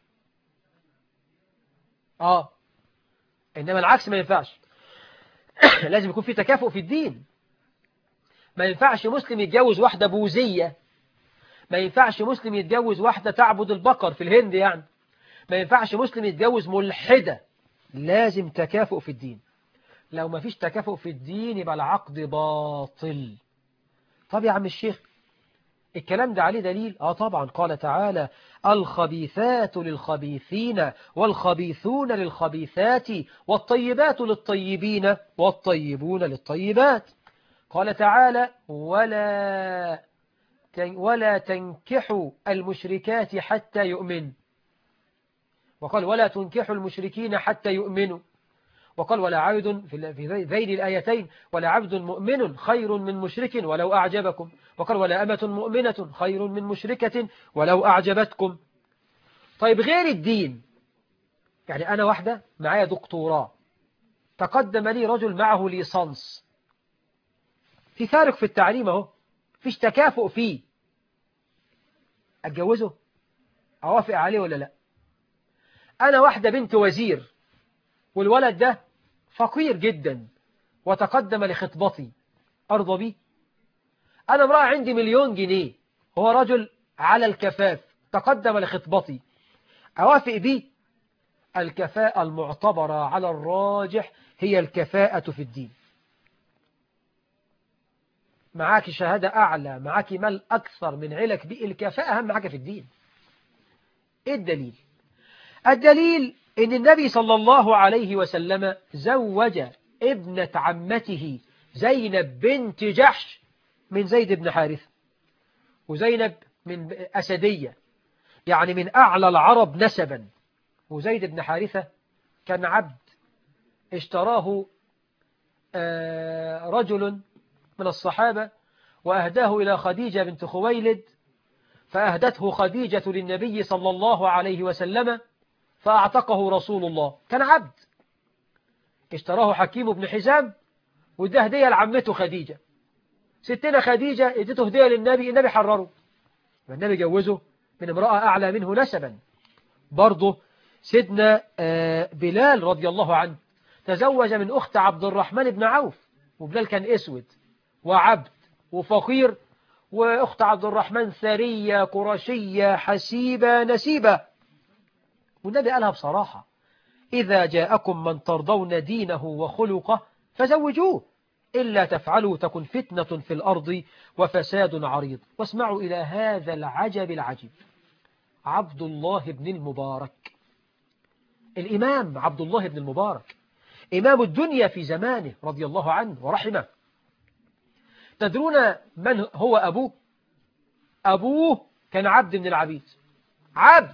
آه إنما العكس ما ينفعش. لازم يكون في تكافؤ في الدين. ما ينفعش مسلم يتجوز واحدة بوذية، ما ينفعش مسلم يتجوز واحدة تعبد البقر في الهند يعني، ما ينفعش مسلم يتجوز ملحدة. لازم تكافؤ في الدين. لو ما فيش تكافؤ في الدين يبقى العقد باطل. طب يا عم الشيخ الكلام ده عليه دليل؟ آه طبعا، قال تعالى الخبيثات للخبيثين والخبيثون للخبيثات والطيبات للطيبين والطيبون للطيبات. قال تعالى ولا ولا تنكحوا المشركات حتى يؤمنوا، وقال ولا تنكحوا المشركين حتى يؤمنوا، وقال ولا عبد في ذيل الآيتين ولا عبد مؤمن خير من مشرك ولو أعجبكم، وقال ولا أمة مؤمنة خير من مشركة ولو أعجبتكم. طيب غير الدين، يعني أنا واحدة معايا دكتوراه، تقدم لي رجل معه ليسانس، في فارق في التعليم اهو، فيش تكافؤ فيه، أتجوزه؟ أوافق عليه ولا لا؟ أنا واحدة بنت وزير والولد ده فقير جدا وتقدم لخطبتي، أرضى بيه؟ أنا امرأة عندي مليون جنيه، هو رجل على الكفاف تقدم لخطبتي، أوافق بيه؟ الكفاءة المعتبرة على الراجح هي الكفاءة في الدين. معاك شهادة أعلى، معاك مال أكثر من علك بيه، الكفاءة أهم حاجة في الدين. إيه الدليل؟ الدليل إن النبي صلى الله عليه وسلم زوج ابنة عمته زينب بنت جحش من زيد بن حارثة، وزينب من أسدية يعني من أعلى العرب نسبا، وزيد بن حارثة كان عبد اشتراه رجل من الصحابة وأهداه إلى خديجة بنت خويلد، فأهدته خديجة للنبي صلى الله عليه وسلم فأعتقه رسول الله. كان عبد اشتراه حكيم بن حزام وده هدية لعمته خديجة. ستنا خديجة ادته هدية للنبي، النبي حرره، والنبي جوزه من امرأة أعلى منه نسبا. برضه سيدنا بلال رضي الله عنه تزوج من أخت عبد الرحمن بن عوف، وبلال كان أسود وعبد وفقير، وأخت عبد الرحمن ثرية قرشية حسيبة نسيبة، والنبي قالها بصراحة إذا جاءكم من ترضون دينه وخلقه فزوجوه إلا تفعلوا تكن فتنة في الأرض وفساد عريض. واسمعوا إلى هذا العجب العجيب، عبد الله بن المبارك، الإمام عبد الله بن المبارك إمام الدنيا في زمانه رضي الله عنه ورحمه، تدرون من هو أبوه؟ أبوه كان عبد من العبيد، عبد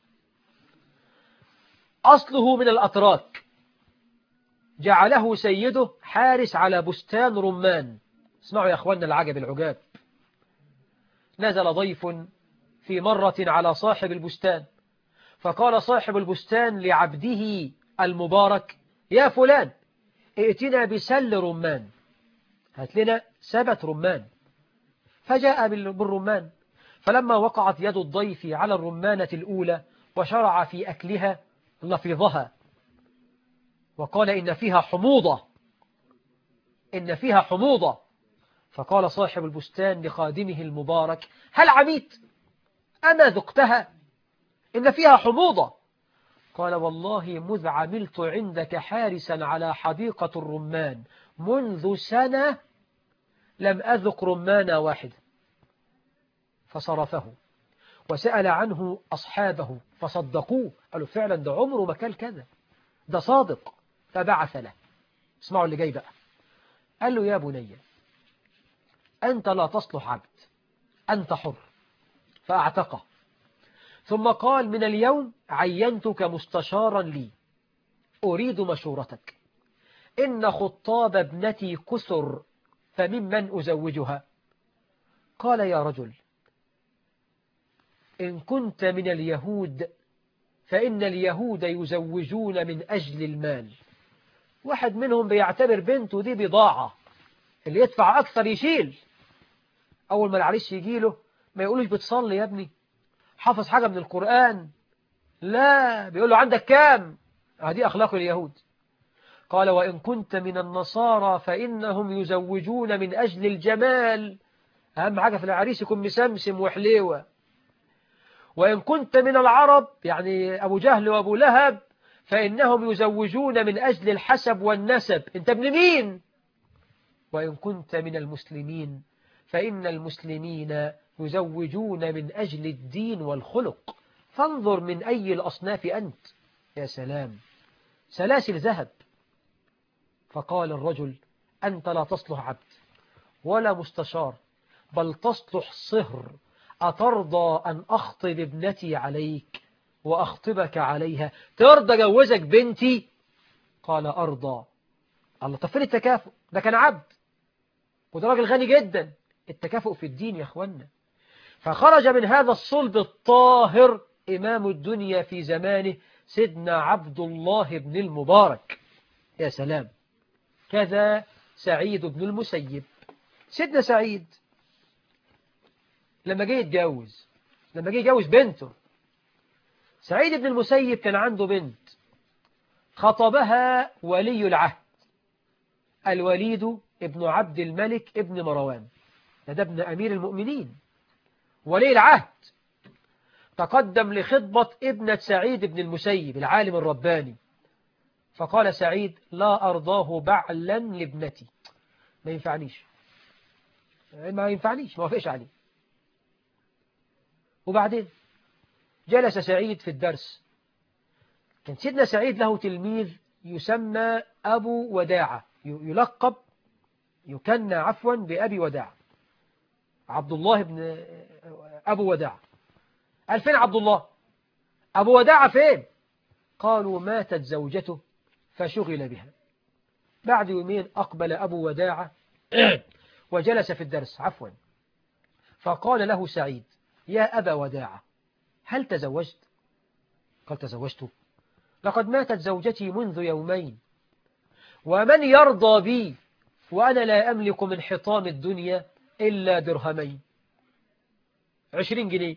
أصله من الأتراك، جعله سيده حارس على بستان رمان. اسمعوا يا أخوانا العجب العجاب، نزل ضيف في مرة على صاحب البستان، فقال صاحب البستان لعبده المبارك يا فلان ائتنا بسل رمان، هات لنا سبت رمان. فجاء بالرمان، فلما وقعت يد الضيف على الرمانة الأولى وشرع في أكلها لفظها وقال إن فيها حموضة، إن فيها حموضة. فقال صاحب البستان لخادمه المبارك هل عميت؟ أما ذقتها؟ إن فيها حموضة. قال والله مذ عملت عندك حارسا على حديقة الرمان منذ سنة لم أذق رمانا واحدة، فصرفه وسأل عنه أصحابه فصدقوه، قالوا فعلا ده عمره ما كان كذا، ده صادق، فبعث له. اسمعوا اللي جاي بقى. قال له يا بني أنت لا تصلح عبد، أنت حر، فأعتقه. ثم قال من اليوم عينتك مستشارا لي، أريد مشورتك، إن خطاب ابنتي كثر، فممن أزوجها؟ قال يا رجل إن كنت من اليهود فإن اليهود يزوجون من أجل المال. واحد منهم بيعتبر بنته دي بضاعة، اللي يدفع أكثر يشيل. أول ما العريس يجيله ما يقولوش بتصلي يا ابني، حافظ حاجة من القرآن، لا، بيقول له عندك كام؟ هذه أخلاق اليهود. قال وإن كنت من النصارى فإنهم يزوجون من أجل الجمال، أهم حاجة في العريس يكون مسمسم وحليوة. وإن كنت من العرب يعني أبو جهل وأبو لهب فإنهم يزوجون من أجل الحسب والنسب، أنت ابن مين؟ وإن كنت من المسلمين فإن المسلمين يزوجون من أجل الدين والخلق، فانظر من أي الأصناف أنت. يا سلام، سلاسل ذهب. فقال الرجل أنت لا تصلح عبد ولا مستشار، بل تصلح صهر، أترضى أن أخطب ابنتي عليك وأخطبك عليها؟ ترضى جوزك بنتي؟ قال أرضى. الله، طب فين التكافؤ؟ ده كان عبد وده راجل غني جدا. التكافؤ في الدين يا أخوانا. فخرج من هذا الصلب الطاهر إمام الدنيا في زمانه سيدنا عبد الله بن المبارك. يا سلام. كذا سعيد بن المسيب. سيدنا سعيد لما جه يتجوز، لما جه يتجوز بنته، سعيد بن المسيب كان عنده بنت خطبها ولي العهد الوليد ابن عبد الملك ابن مروان، ده ابن أمير المؤمنين ولي العهد. تقدم لخطبة ابنة سعيد بن المسيب العالم الرباني، فقال سعيد لا أرضاه بعلا لابنتي، ما ينفعنيش ما ينفعنيش ما وافقش عليه. وبعدين جلس سعيد في الدرس. كان سيدنا سعيد له تلميذ يسمى أبو وداعة، يلقب يكنى عفوا بأبي وداعة، عبد الله بن أبو وداعة. قال فين عبد الله؟ أبو وداعة فين؟ قالوا ماتت زوجته فشغل بها. بعد يومين أقبل أبو وداعة وجلس في الدرس عفوا، فقال له سعيد يا أبا وداعة هل تزوجت؟ قال تزوجت، لقد ماتت زوجتي منذ يومين، ومن يرضى بي وأنا لا أملك من حطام الدنيا إلا درهمين عشرين جنيه.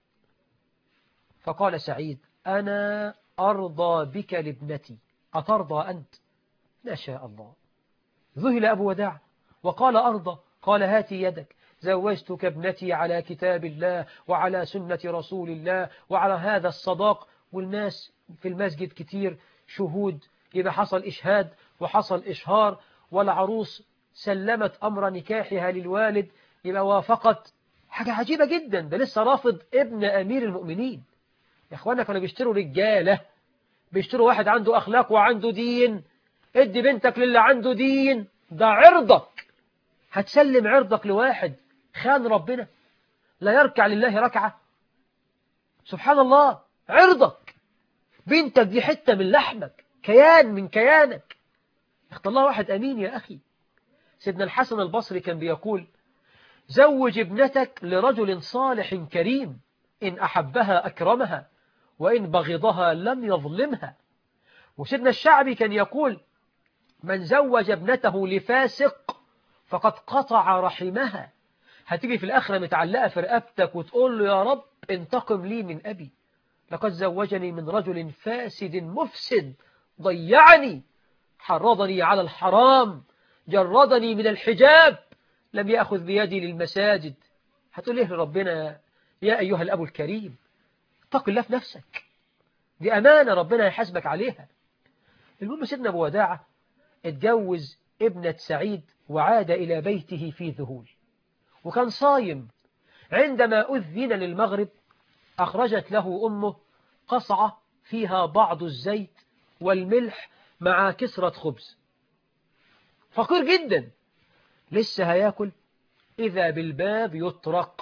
فقال سعيد أنا أرضى بك لابنتي، أترضى أنت؟ ما شاء الله. ذهل أبو وداع وقال أرضى. قال هاتي يدك، زوجتك ابنتي على كتاب الله وعلى سنة رسول الله وعلى هذا الصداق، والناس في المسجد كتير شهود، إذا حصل إشهاد وحصل إشهار والعروس سلمت أمر نكاحها للوالد يبقى وافقت. حاجة عجيبة جدا، ده لسه رافض ابن أمير المؤمنين. يا أخوانا كانوا بيشتروا رجالة، بيشتروا واحد عنده أخلاق وعنده دين. ادي بنتك للي عنده دين، ده عرضك. هتسلم عرضك لواحد خان ربنا لا يركع لله ركعة؟ سبحان الله. عرضك، بنتك دي حتة من لحمك، كيان من كيانك. اختار الله واحد أمين يا أخي. سيدنا الحسن البصري كان بيقول زوج ابنتك لرجل صالح كريم، إن أحبها أكرمها وإن بغضها لم يظلمها. وسيدنا الشعبي كان يقول من زوج ابنته لفاسق فقد قطع رحمها. هتيجي في الآخرة متعلقة في رقبتك وتقول له يا رب انتقم لي من أبي، لقد زوجني من رجل فاسد مفسد ضيعني، حرضني على الحرام، جردني من الحجاب، لم يأخذ بيدي للمساجد. هتقول ليه لربنا يا أيها الأب الكريم اتق الله في نفسك، دي أمانة ربنا يحاسبك عليها. المهم سيدنا أبو وداعة اتجوز ابنة سعيد وعاد إلى بيته في ذهول، وكان صايم. عندما أذن للمغرب أخرجت له أمه قصعة فيها بعض الزيت والملح مع كسرة خبز. فقير جدا، لسه هياكل إذا بالباب يطرق.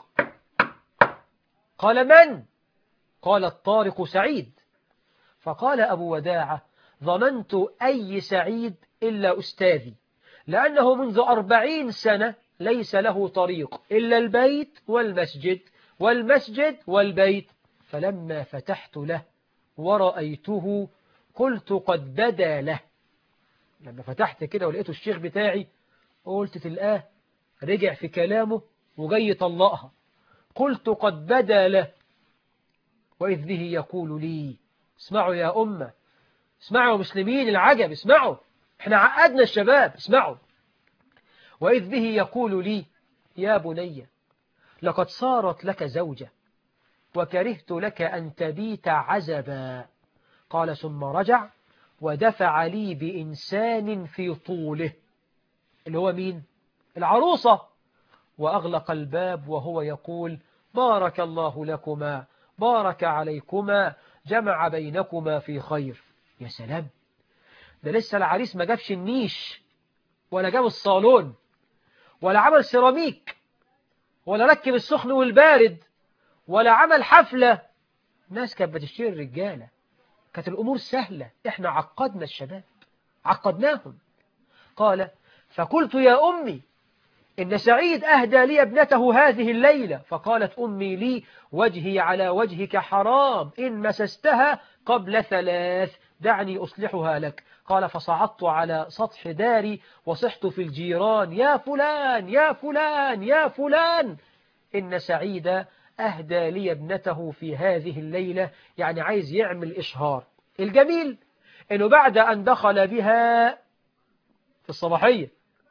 قال: من؟ قال: الطارق سعيد. فقال أبو وداعة: ظننت أي سعيد إلا أستاذي، لأنه منذ أربعين سنة ليس له طريق إلا البيت والمسجد والمسجد والبيت. فلما فتحت له ورأيته قلت قد بدا له. لما فتحت كده ولقيته الشيخ بتاعي قلت تلقاه رجع في كلامه وجاي يطلقها. قلت قد بدا له، وإذ به يقول لي: اسمعوا يا أمة، اسمعوا مسلمين العجب، اسمعوا، احنا عقدنا الشباب، اسمعوا. وإذ به يقول لي: يا بني، لقد صارت لك زوجة وكرهت لك أن تبيت عزبا. قال: ثم رجع ودفع لي بإنسان في طوله، اللي هو مين؟ العروسة، وأغلق الباب وهو يقول: بارك الله لكما، بارك عليكما، جمع بينكما في خير. يا سلام، ده لسه العريس ما جابش النيش ولا جاب الصالون ولا عمل سيراميك ولا ركب السخن والبارد ولا عمل حفلة. ناس كانت بتشتري الرجالة، كانت الأمور سهلة. إحنا عقدنا الشباب، عقدناهم. قال: فقلت يا أمي إن سعيد أهدى لي ابنته هذه الليلة. فقالت أمي لي: وجهي على وجهك حرام إن مسستها قبل ثلاث، دعني أصلحها لك. قال: فصعدت على سطح داري وصحت في الجيران: يا فلان يا فلان يا فلان، إن سعيد أهدى لي ابنته في هذه الليلة. يعني عايز يعمل إشهار. الجميل إنه بعد أن دخل بها في الصباحية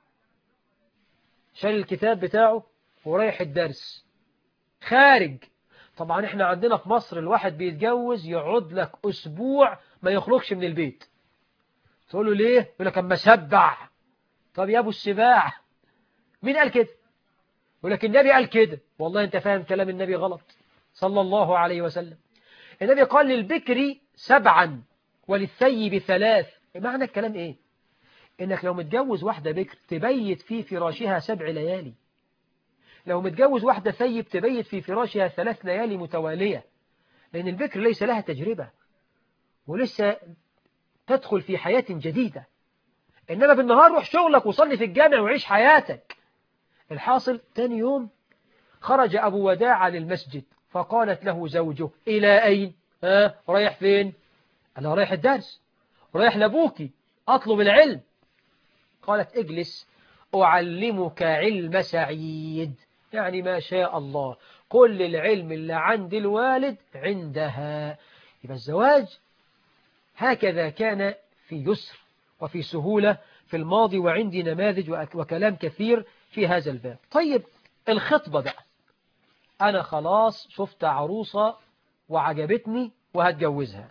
شال الكتاب بتاعه ورايح الدرس خارج. طبعا احنا عندنا في مصر الواحد بيتجوز يقعد لك أسبوع ما يخرجش من البيت. تقول له ليه؟ يقول لك أما سبع. طب يا أبو السباع، مين قال كده؟ يقول لك النبي قال كده. والله أنت فاهم كلام النبي غلط صلى الله عليه وسلم. النبي قال: للبكر سبعا وللثيب ثلاث. معنى الكلام إيه؟ إنك لو متجوز واحدة بكر تبيت في فراشها سبع ليالي، لو متجوز واحدة ثيب تبيت في فراشها ثلاث ليالي متوالية، لأن البكر ليس لها تجربة ولسه تدخل في حياة جديدة. إنما بالنهار روح شغلك وصلي في الجامع وعيش حياتك. الحاصل تاني يوم خرج أبو وداع للمسجد، فقالت له زوجه: إلى أين؟ ها رايح فين؟ أنا رايح الدرس، رايح لأبوكي أطلب العلم. قالت: اجلس أعلمك علم سعيد. يعني ما شاء الله، كل العلم اللي عند الوالد عندها. يبقى الزواج هكذا كان في يسر وفي سهولة في الماضي، وعندي نماذج وكلام كثير في هذا الباب. طيب الخطبة بقى، أنا خلاص شفت عروسة وعجبتني وهتجوزها.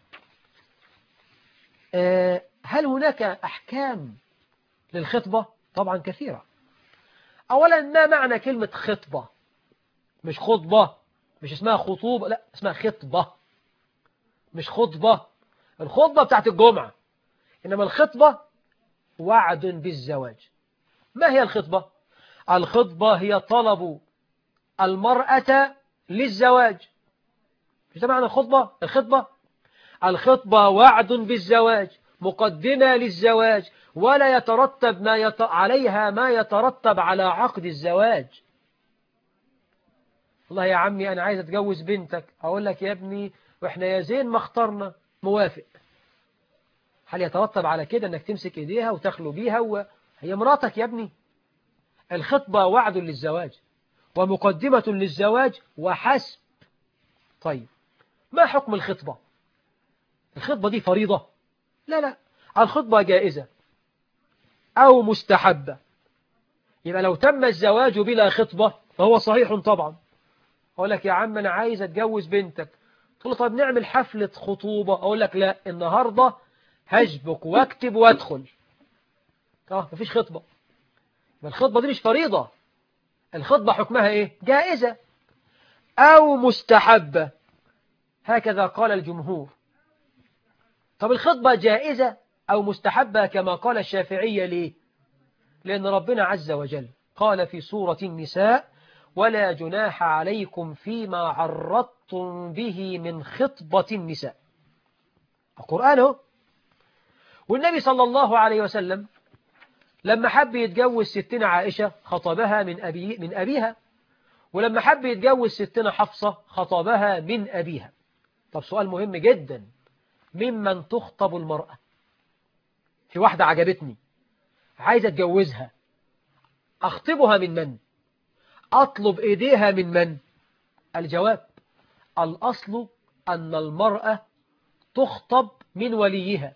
أه هل هناك أحكام للخطبة؟ طبعا كثيرة. أولا، ما معنى كلمة خطبة؟ مش خطبة، مش اسمها خطوبة، لا اسمها خطبة، مش خطبة. الخطبة بتاعت الجمعة، إنما الخطبة وعد بالزواج. ما هي الخطبة؟ الخطبة هي طلب المرأة للزواج. مش ده معنى الخطبة؟ الخطبة الخطبة وعد بالزواج، مقدمة للزواج، ولا يترتب ما يت... عليها ما يترتب على عقد الزواج. والله يا عمي أنا عايز أتجوز بنتك، أقول لك يا ابني وإحنا يا زين ما اخترنا، موافق. هل يترتب على كده أنك تمسك إيديها وتخلو بيها وهي مراتك يا ابني؟ الخطبة وعد للزواج ومقدمة للزواج وحسب. طيب ما حكم الخطبة؟ الخطبة دي فريضة؟ لا لا، الخطبة جائزة أو مستحبة. يبقى لو تم الزواج بلا خطبة فهو صحيح طبعا. أقول لك يا عم أنا عايز أتجوز بنتك، تقول له طب نعمل حفلة خطوبة، أقول لك لا، النهاردة هشبك واكتب وادخل. اه مفيش خطبة. الخطبة دي مش فريضة، الخطبة حكمها ايه؟ جائزة او مستحبة، هكذا قال الجمهور. طب الخطبة جائزة او مستحبة كما قال الشافعية ليه؟ لأن ربنا عز وجل قال في سورة النساء: ولا جناح عليكم فيما عرضتم به من خطبة النساء. القرآن هو. والنبي صلى الله عليه وسلم لما حب يتجوز ستنا عائشة خطبها من, أبي من أبيها، ولما حب يتجوز ستنا حفصة خطبها من أبيها. طب سؤال مهم جدا، ممن تخطب المرأة؟ في واحدة عجبتني عايز أتجوزها، أخطبها من من؟ أطلب إيديها من من؟ الجواب: الأصل أن المرأة تخطب من وليها.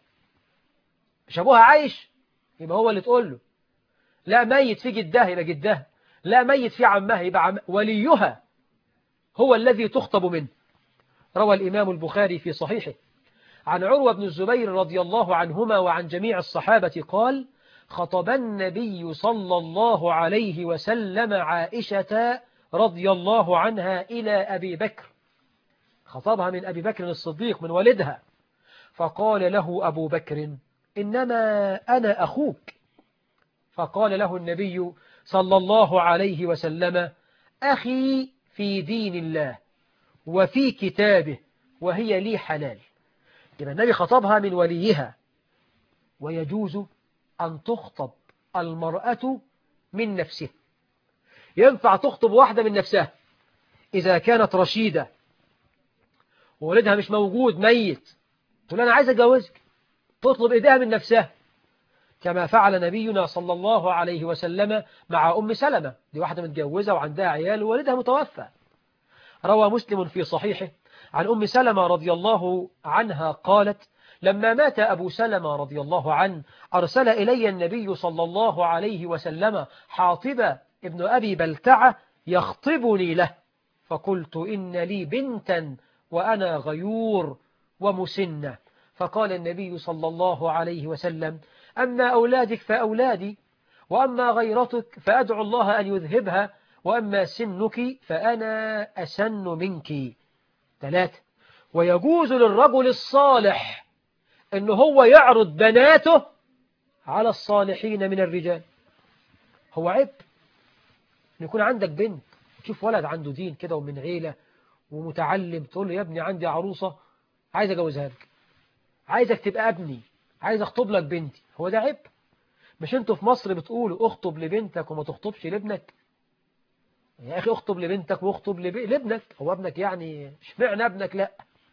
مش أبوها عايش يبقى هو اللي تقول له، لا ميت في جدها يبقى جدها، لا ميت في عمها يبقى عم... وليها هو الذي تخطب منه. روى الإمام البخاري في صحيحه عن عروة بن الزبير رضي الله عنهما وعن جميع الصحابة قال: خطب النبي صلى الله عليه وسلم عائشة رضي الله عنها إلى أبي بكر، خطبها من أبي بكر الصديق من والدها، فقال له أبو بكر: إنما أنا أخوك. فقال له النبي صلى الله عليه وسلم: أخي في دين الله وفي كتابه وهي لي حلال. يبقى النبي خطبها من وليها، ويجوز أن تخطب المرأة من نفسها. ينفع تخطب واحدة من نفسها إذا كانت رشيدة وولدها مش موجود ميت، تقول أنا عايز أتجوزك، تطلب إيديها من نفسها، كما فعل نبينا صلى الله عليه وسلم مع أم سلمة. دي واحدة متجوزة وعندها عيال وولدها متوفى. روى مسلم في صحيحه عن أم سلمة رضي الله عنها قالت: لما مات أبو سلمة رضي الله عنه أرسل إلي النبي صلى الله عليه وسلم حاطب ابن أبي بلتعة يخطبني له، فقلت: إن لي بنتا وأنا غيور ومسنة. فقال النبي صلى الله عليه وسلم: أما أولادك فأولادي، وأما غيرتك فأدعو الله أن يذهبها، وأما سنك فأنا أسن منك. ثلاثة: ويجوز للرجل الصالح أنه هو يعرض بناته على الصالحين من الرجال. هو عيب أن يكون عندك بنت تشوف ولد عنده دين كده ومن عيلة ومتعلم، تقول له: يا ابني عندي عروسة عايز أجوزها لك، عايزك تبقى ابني، عايز أخطب لك بنتي. هو ده عيب؟ مش انتوا في مصر بتقولوا اخطب لبنتك وما تخطبش لابنك؟ يا أخي اخطب لبنتك واخطب لب... لابنك. هو ابنك يعني اشمعنى ابنك؟ لا،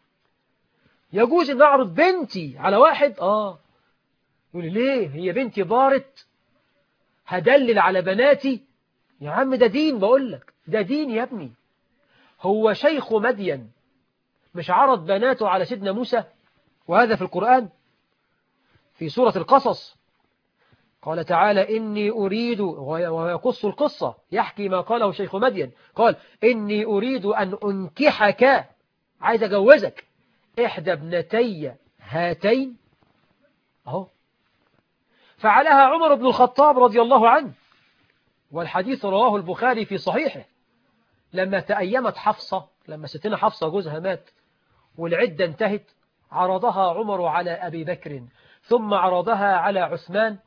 يجوز ان اعرض بنتي على واحد. اه يقول لي: ليه؟ هي بنتي بارت هدلل على بناتي؟ يا عم ده دين، بقول لك ده دين يا ابني. هو شيخ مدين مش عرض بناته على سيدنا موسى؟ وهذا في القرآن في سورة القصص. قال تعالى: إني أريد، ويقص القصة يحكي ما قاله شيخ مدين، قال: إني أريد أن أنكحك، عايز أجوزك إحدى ابنتي هاتين. أهو فعلها عمر بن الخطاب رضي الله عنه، والحديث رواه البخاري في صحيحه. لما تأيمت حفصة، لما ستنا حفصة جوزها مات والعدة انتهت، عرضها عمر على أبي بكر، ثم عرضها على عثمان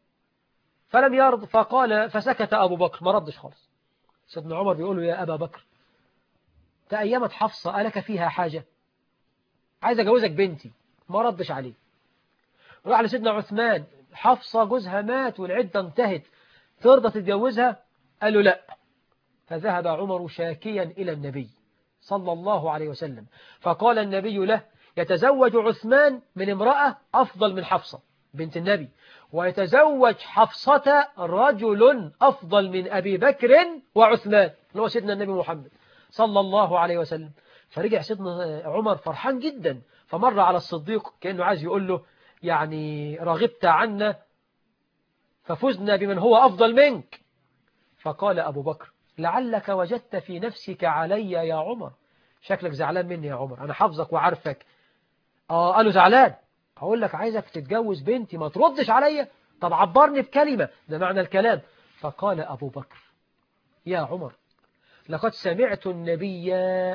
فلم يرض، فقال فسكت أبو بكر، ما ردش خالص. سيدنا عمر بيقول له: يا أبا بكر، تأيمت حفصة ألك فيها حاجة؟ عايز أجوزك بنتي. ما ردش عليه. راح لسيدنا عثمان: حفصة جوزها مات والعدة انتهت، ترضى تتجوزها؟ قال له: لا. فذهب عمر شاكيا إلى النبي صلى الله عليه وسلم، فقال النبي له: يتزوج عثمان من امرأة أفضل من حفصة بنت النبي، ويتزوج حفصة رجل أفضل من أبي بكر وعثمان، اللي هو سيدنا النبي محمد صلى الله عليه وسلم. فرجع سيدنا عمر فرحان جدا، فمر على الصديق كأنه عايز يقول له: يعني رغبت عنا ففزنا بمن هو أفضل منك. فقال أبو بكر: لعلك وجدت في نفسك علي يا عمر، شكلك زعلان مني يا عمر، أنا حافظك وعارفك. آه قالوا زعلان. هقول لك عايزك تتجوز بنتي، ما تردش عليا، طب عبرني بكلمة، ده معنى الكلام. فقال أبو بكر يا عمر لقد سمعت النبي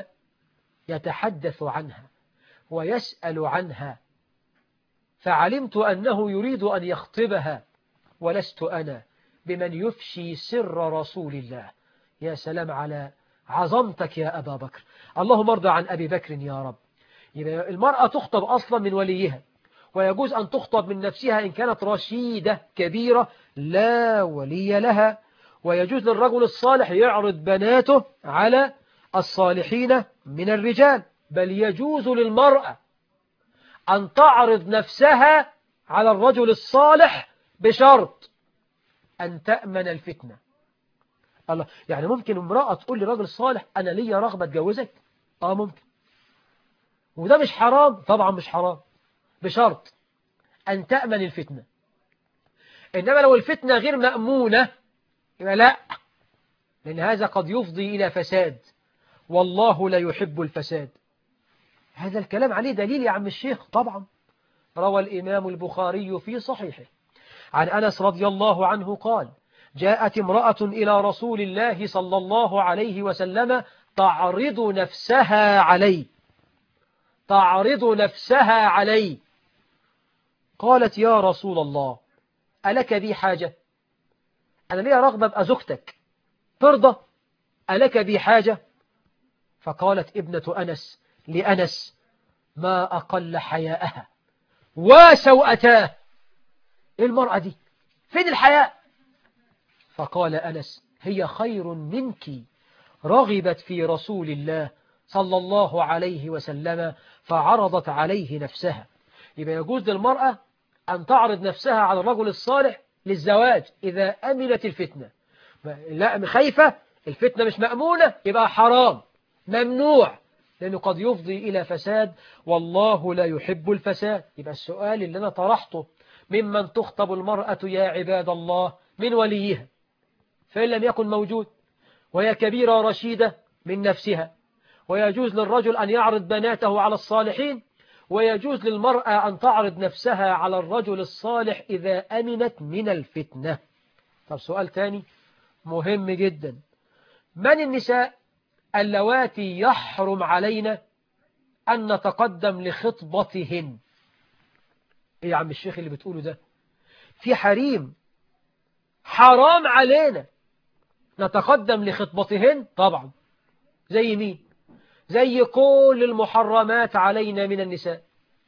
يتحدث عنها ويسأل عنها فعلمت أنه يريد أن يخطبها ولست أنا بمن يفشي سر رسول الله. يا سلام على عظمتك يا أبا بكر. اللهم ارضى عن أبي بكر يا رب. يبقى المرأة تخطب أصلا من وليها، ويجوز أن تخطب من نفسها إن كانت رشيدة كبيرة لا ولي لها، ويجوز للرجل الصالح يعرض بناته على الصالحين من الرجال، بل يجوز للمرأة أن تعرض نفسها على الرجل الصالح بشرط أن تأمن الفتنة. الله، يعني ممكن امرأة تقول لرجل الصالح أنا ليا رغبة اتجوزك؟ آه ممكن، وده مش حرام؟ طبعا مش حرام، بشرط أن تأمن الفتنة. إنما لو الفتنة غير مأمونة يبقى لا، لأن هذا قد يفضي إلى فساد، والله لا يحب الفساد. هذا الكلام عليه دليل يا عم الشيخ. طبعا روى الإمام البخاري في صحيحه عن أنس رضي الله عنه قال جاءت امرأة إلى رسول الله صلى الله عليه وسلم تعرض نفسها عليه تعرض نفسها عليه قالت يا رسول الله ألك بي حاجة؟ أنا لي رغبة أبقى زوجتك، ترضى؟ ألك بي حاجة؟ فقالت ابنة أنس لأنس ما أقل حياءها وسوءتاه. إيه المرأة دي؟ فين الحياء؟ فقال أنس هي خير منك، رغبت في رسول الله صلى الله عليه وسلم فعرضت عليه نفسها. يبقى يجوز للمرأة أن تعرض نفسها على الرجل الصالح للزواج إذا أمنت الفتنة. لا، خايفة الفتنة مش مأمونة يبقى حرام، ممنوع، لأنه قد يفضي إلى فساد، والله لا يحب الفساد. يبقى السؤال اللي أنا طرحته ممن تخطب المرأة يا عباد الله؟ من وليها، فإن لم يكن موجود وهي كبيرة رشيدة من نفسها. ويجوز للرجل أن يعرض بناته على الصالحين، ويجوز للمرأة أن تعرض نفسها على الرجل الصالح إذا أمنت من الفتنة. طب سؤال تاني مهم جدا، من النساء اللواتي يحرم علينا أن نتقدم لخطبتهن؟ إيه يا عم الشيخ اللي بتقوله ده؟ في حريم حرام علينا نتقدم لخطبتهن؟ طبعا. زي مين؟ زي كل المحرمات علينا من النساء.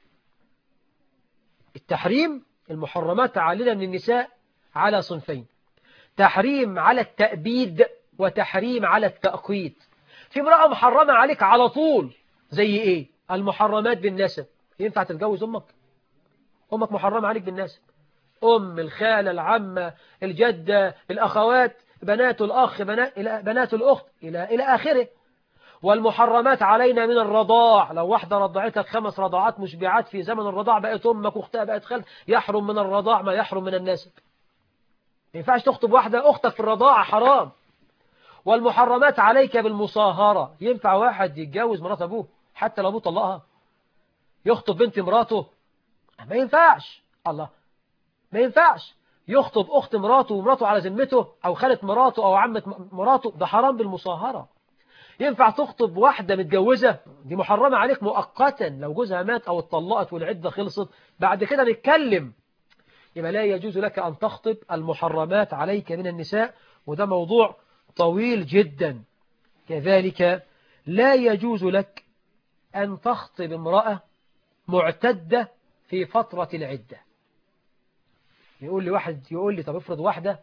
التحريم المحرمات علينا من النساء على صنفين، تحريم على التأبيد وتحريم على التأقيد. في امرأة محرمة عليك على طول، زي ايه؟ المحرمات بالنسب. ينفع تتجوز أمك؟ أمك محرمة عليك بالنسب، أم، الخالة، العمة، الجدة، الأخوات، بنات الأخ، بنات, بنات الأخت، إلى, إلى آخره. والمحرمات علينا من الرضاع، لو واحدة رضعتك خمس رضاعات مشبعات في زمن الرضاع بقت أمك واختها بقت خالة، يحرم من الرضاع ما يحرم من النسب. ما ينفعش تخطب واحدة أختك في الرضاعة، حرام. والمحرمات عليك بالمصاهرة، ينفع واحد يتجوز مرات أبوه حتى لو أبوه طلقها؟ يخطب بنت مراته؟ ما ينفعش. الله، ما ينفعش. يخطب أخت مراته ومراته على ذمته، أو خالة مراته أو عمة مراته، ده حرام بالمصاهرة. ينفع تخطب واحدة متجوزة؟ دي محرمة عليك مؤقتا، لو جوزها مات أو اتطلقت والعدة خلصت بعد كده نتكلم. يبقى لا يجوز لك أن تخطب المحرمات عليك من النساء، وده موضوع طويل جدا. كذلك لا يجوز لك أن تخطب امرأة معتدة في فترة العدة. يقول لي واحد، يقول لي طب افرض واحدة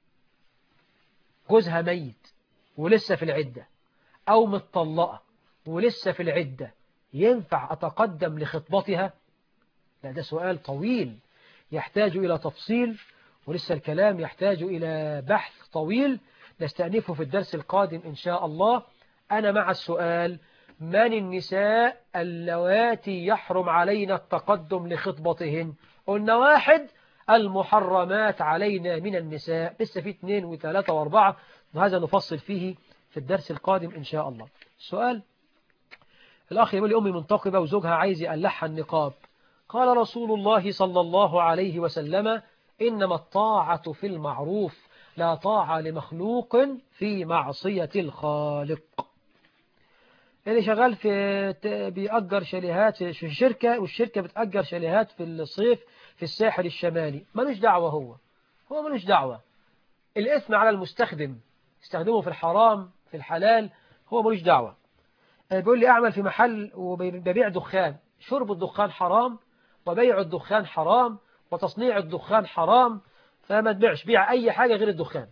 جوزها ميت ولسه في العدة، أو متطلقة ولسه في العدة، ينفع أتقدم لخطبتها؟ لا، ده سؤال طويل يحتاج إلى تفصيل، ولسه الكلام يحتاج إلى بحث طويل نستأنفه في الدرس القادم إن شاء الله. أنا مع السؤال، من النساء اللواتي يحرم علينا التقدم لخطبتهن؟ قلنا واحد، المحرمات علينا من النساء. لسه في اثنين وثلاثة واربعة، وهذا نفصل فيه في الدرس القادم إن شاء الله. السؤال، الأخ يقول لي أمي منتقبة وزوجها عايز يقلعها النقاب، قال رسول الله صلى الله عليه وسلم إنما الطاعة في المعروف لا طاعة لمخلوق في معصية الخالق. اللي شغال في بيأجر شاليهات في شركة، والشركة بتأجر شاليهات في الصيف في الساحل الشمالي، ملوش دعوة، هو هو ملوش دعوة. الإثم على المستخدم، استخدمه في الحرام في الحلال، هو ملوش دعوة. بيقول لي أعمل في محل وببيع دخان، شرب الدخان حرام وبيع الدخان حرام وتصنيع الدخان حرام، فما تبيعش، بيع أي حاجة غير الدخان.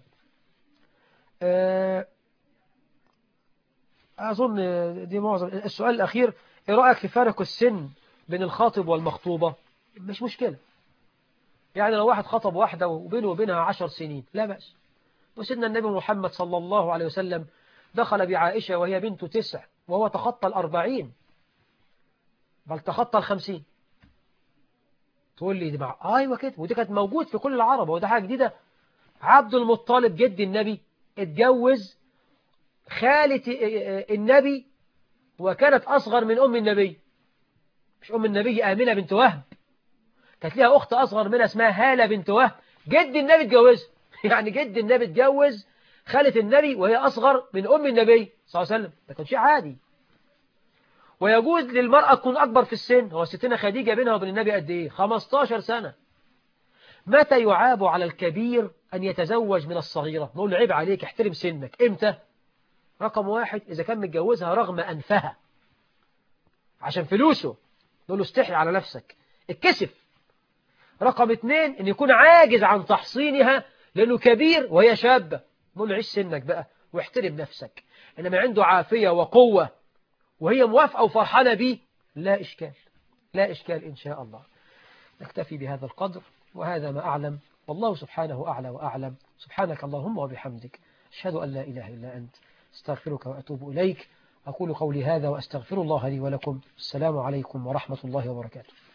أظن دي معظم. السؤال الأخير، إيه رأيك في فارق السن بين الخاطب والمخطوبة؟ مش مشكلة، يعني لو واحد خطب واحدة وبينه وبينها عشر سنين لا بأس. وسيدنا النبي محمد صلى الله عليه وسلم دخل بعائشة وهي بنت تسع وهو تخطى الأربعين، بل تخطى الخمسين. تقول لي دي مع أيوة كده، ودي كانت موجود في كل العرب، وده حاجة جديدة. عبد المطلب جد النبي اتجوز خالة النبي وكانت أصغر من أم النبي، مش أم النبي آمنة بنت وهب، كانت ليها أخت أصغر منها اسمها هالة بنت وهب، جد النبي اتجوزها. يعني جد النبي اتجوز خالة النبي وهي أصغر من أم النبي صلى الله عليه وسلم، ده كان شيء عادي. ويجوز للمرأة تكون أكبر في السن، هو ستنا خديجة بينها وبين النبي قد إيه؟ خمستاشر سنة. متى يعاب على الكبير أن يتزوج من الصغيرة؟ نقول له عيب عليك، احترم سنك. إمتى؟ رقم واحد، إذا كان متجوزها رغم أنفها عشان فلوسه، نقول له استحي على نفسك، اتكسف. رقم اثنين، إن يكون عاجز عن تحصينها لأنه كبير وهي شابة، نقول له عيش سنك بقى واحترم نفسك. إنما عنده عافية وقوة وهي موافقة وفرحانة بيه، لا إشكال، لا إشكال إن شاء الله. نكتفي بهذا القدر، وهذا ما أعلم، والله سبحانه أعلى وأعلم. سبحانك اللهم وبحمدك، أشهد أن لا إله إلا أنت، استغفرك وأتوب إليك. أقول قولي هذا وأستغفر الله لي ولكم. السلام عليكم ورحمة الله وبركاته.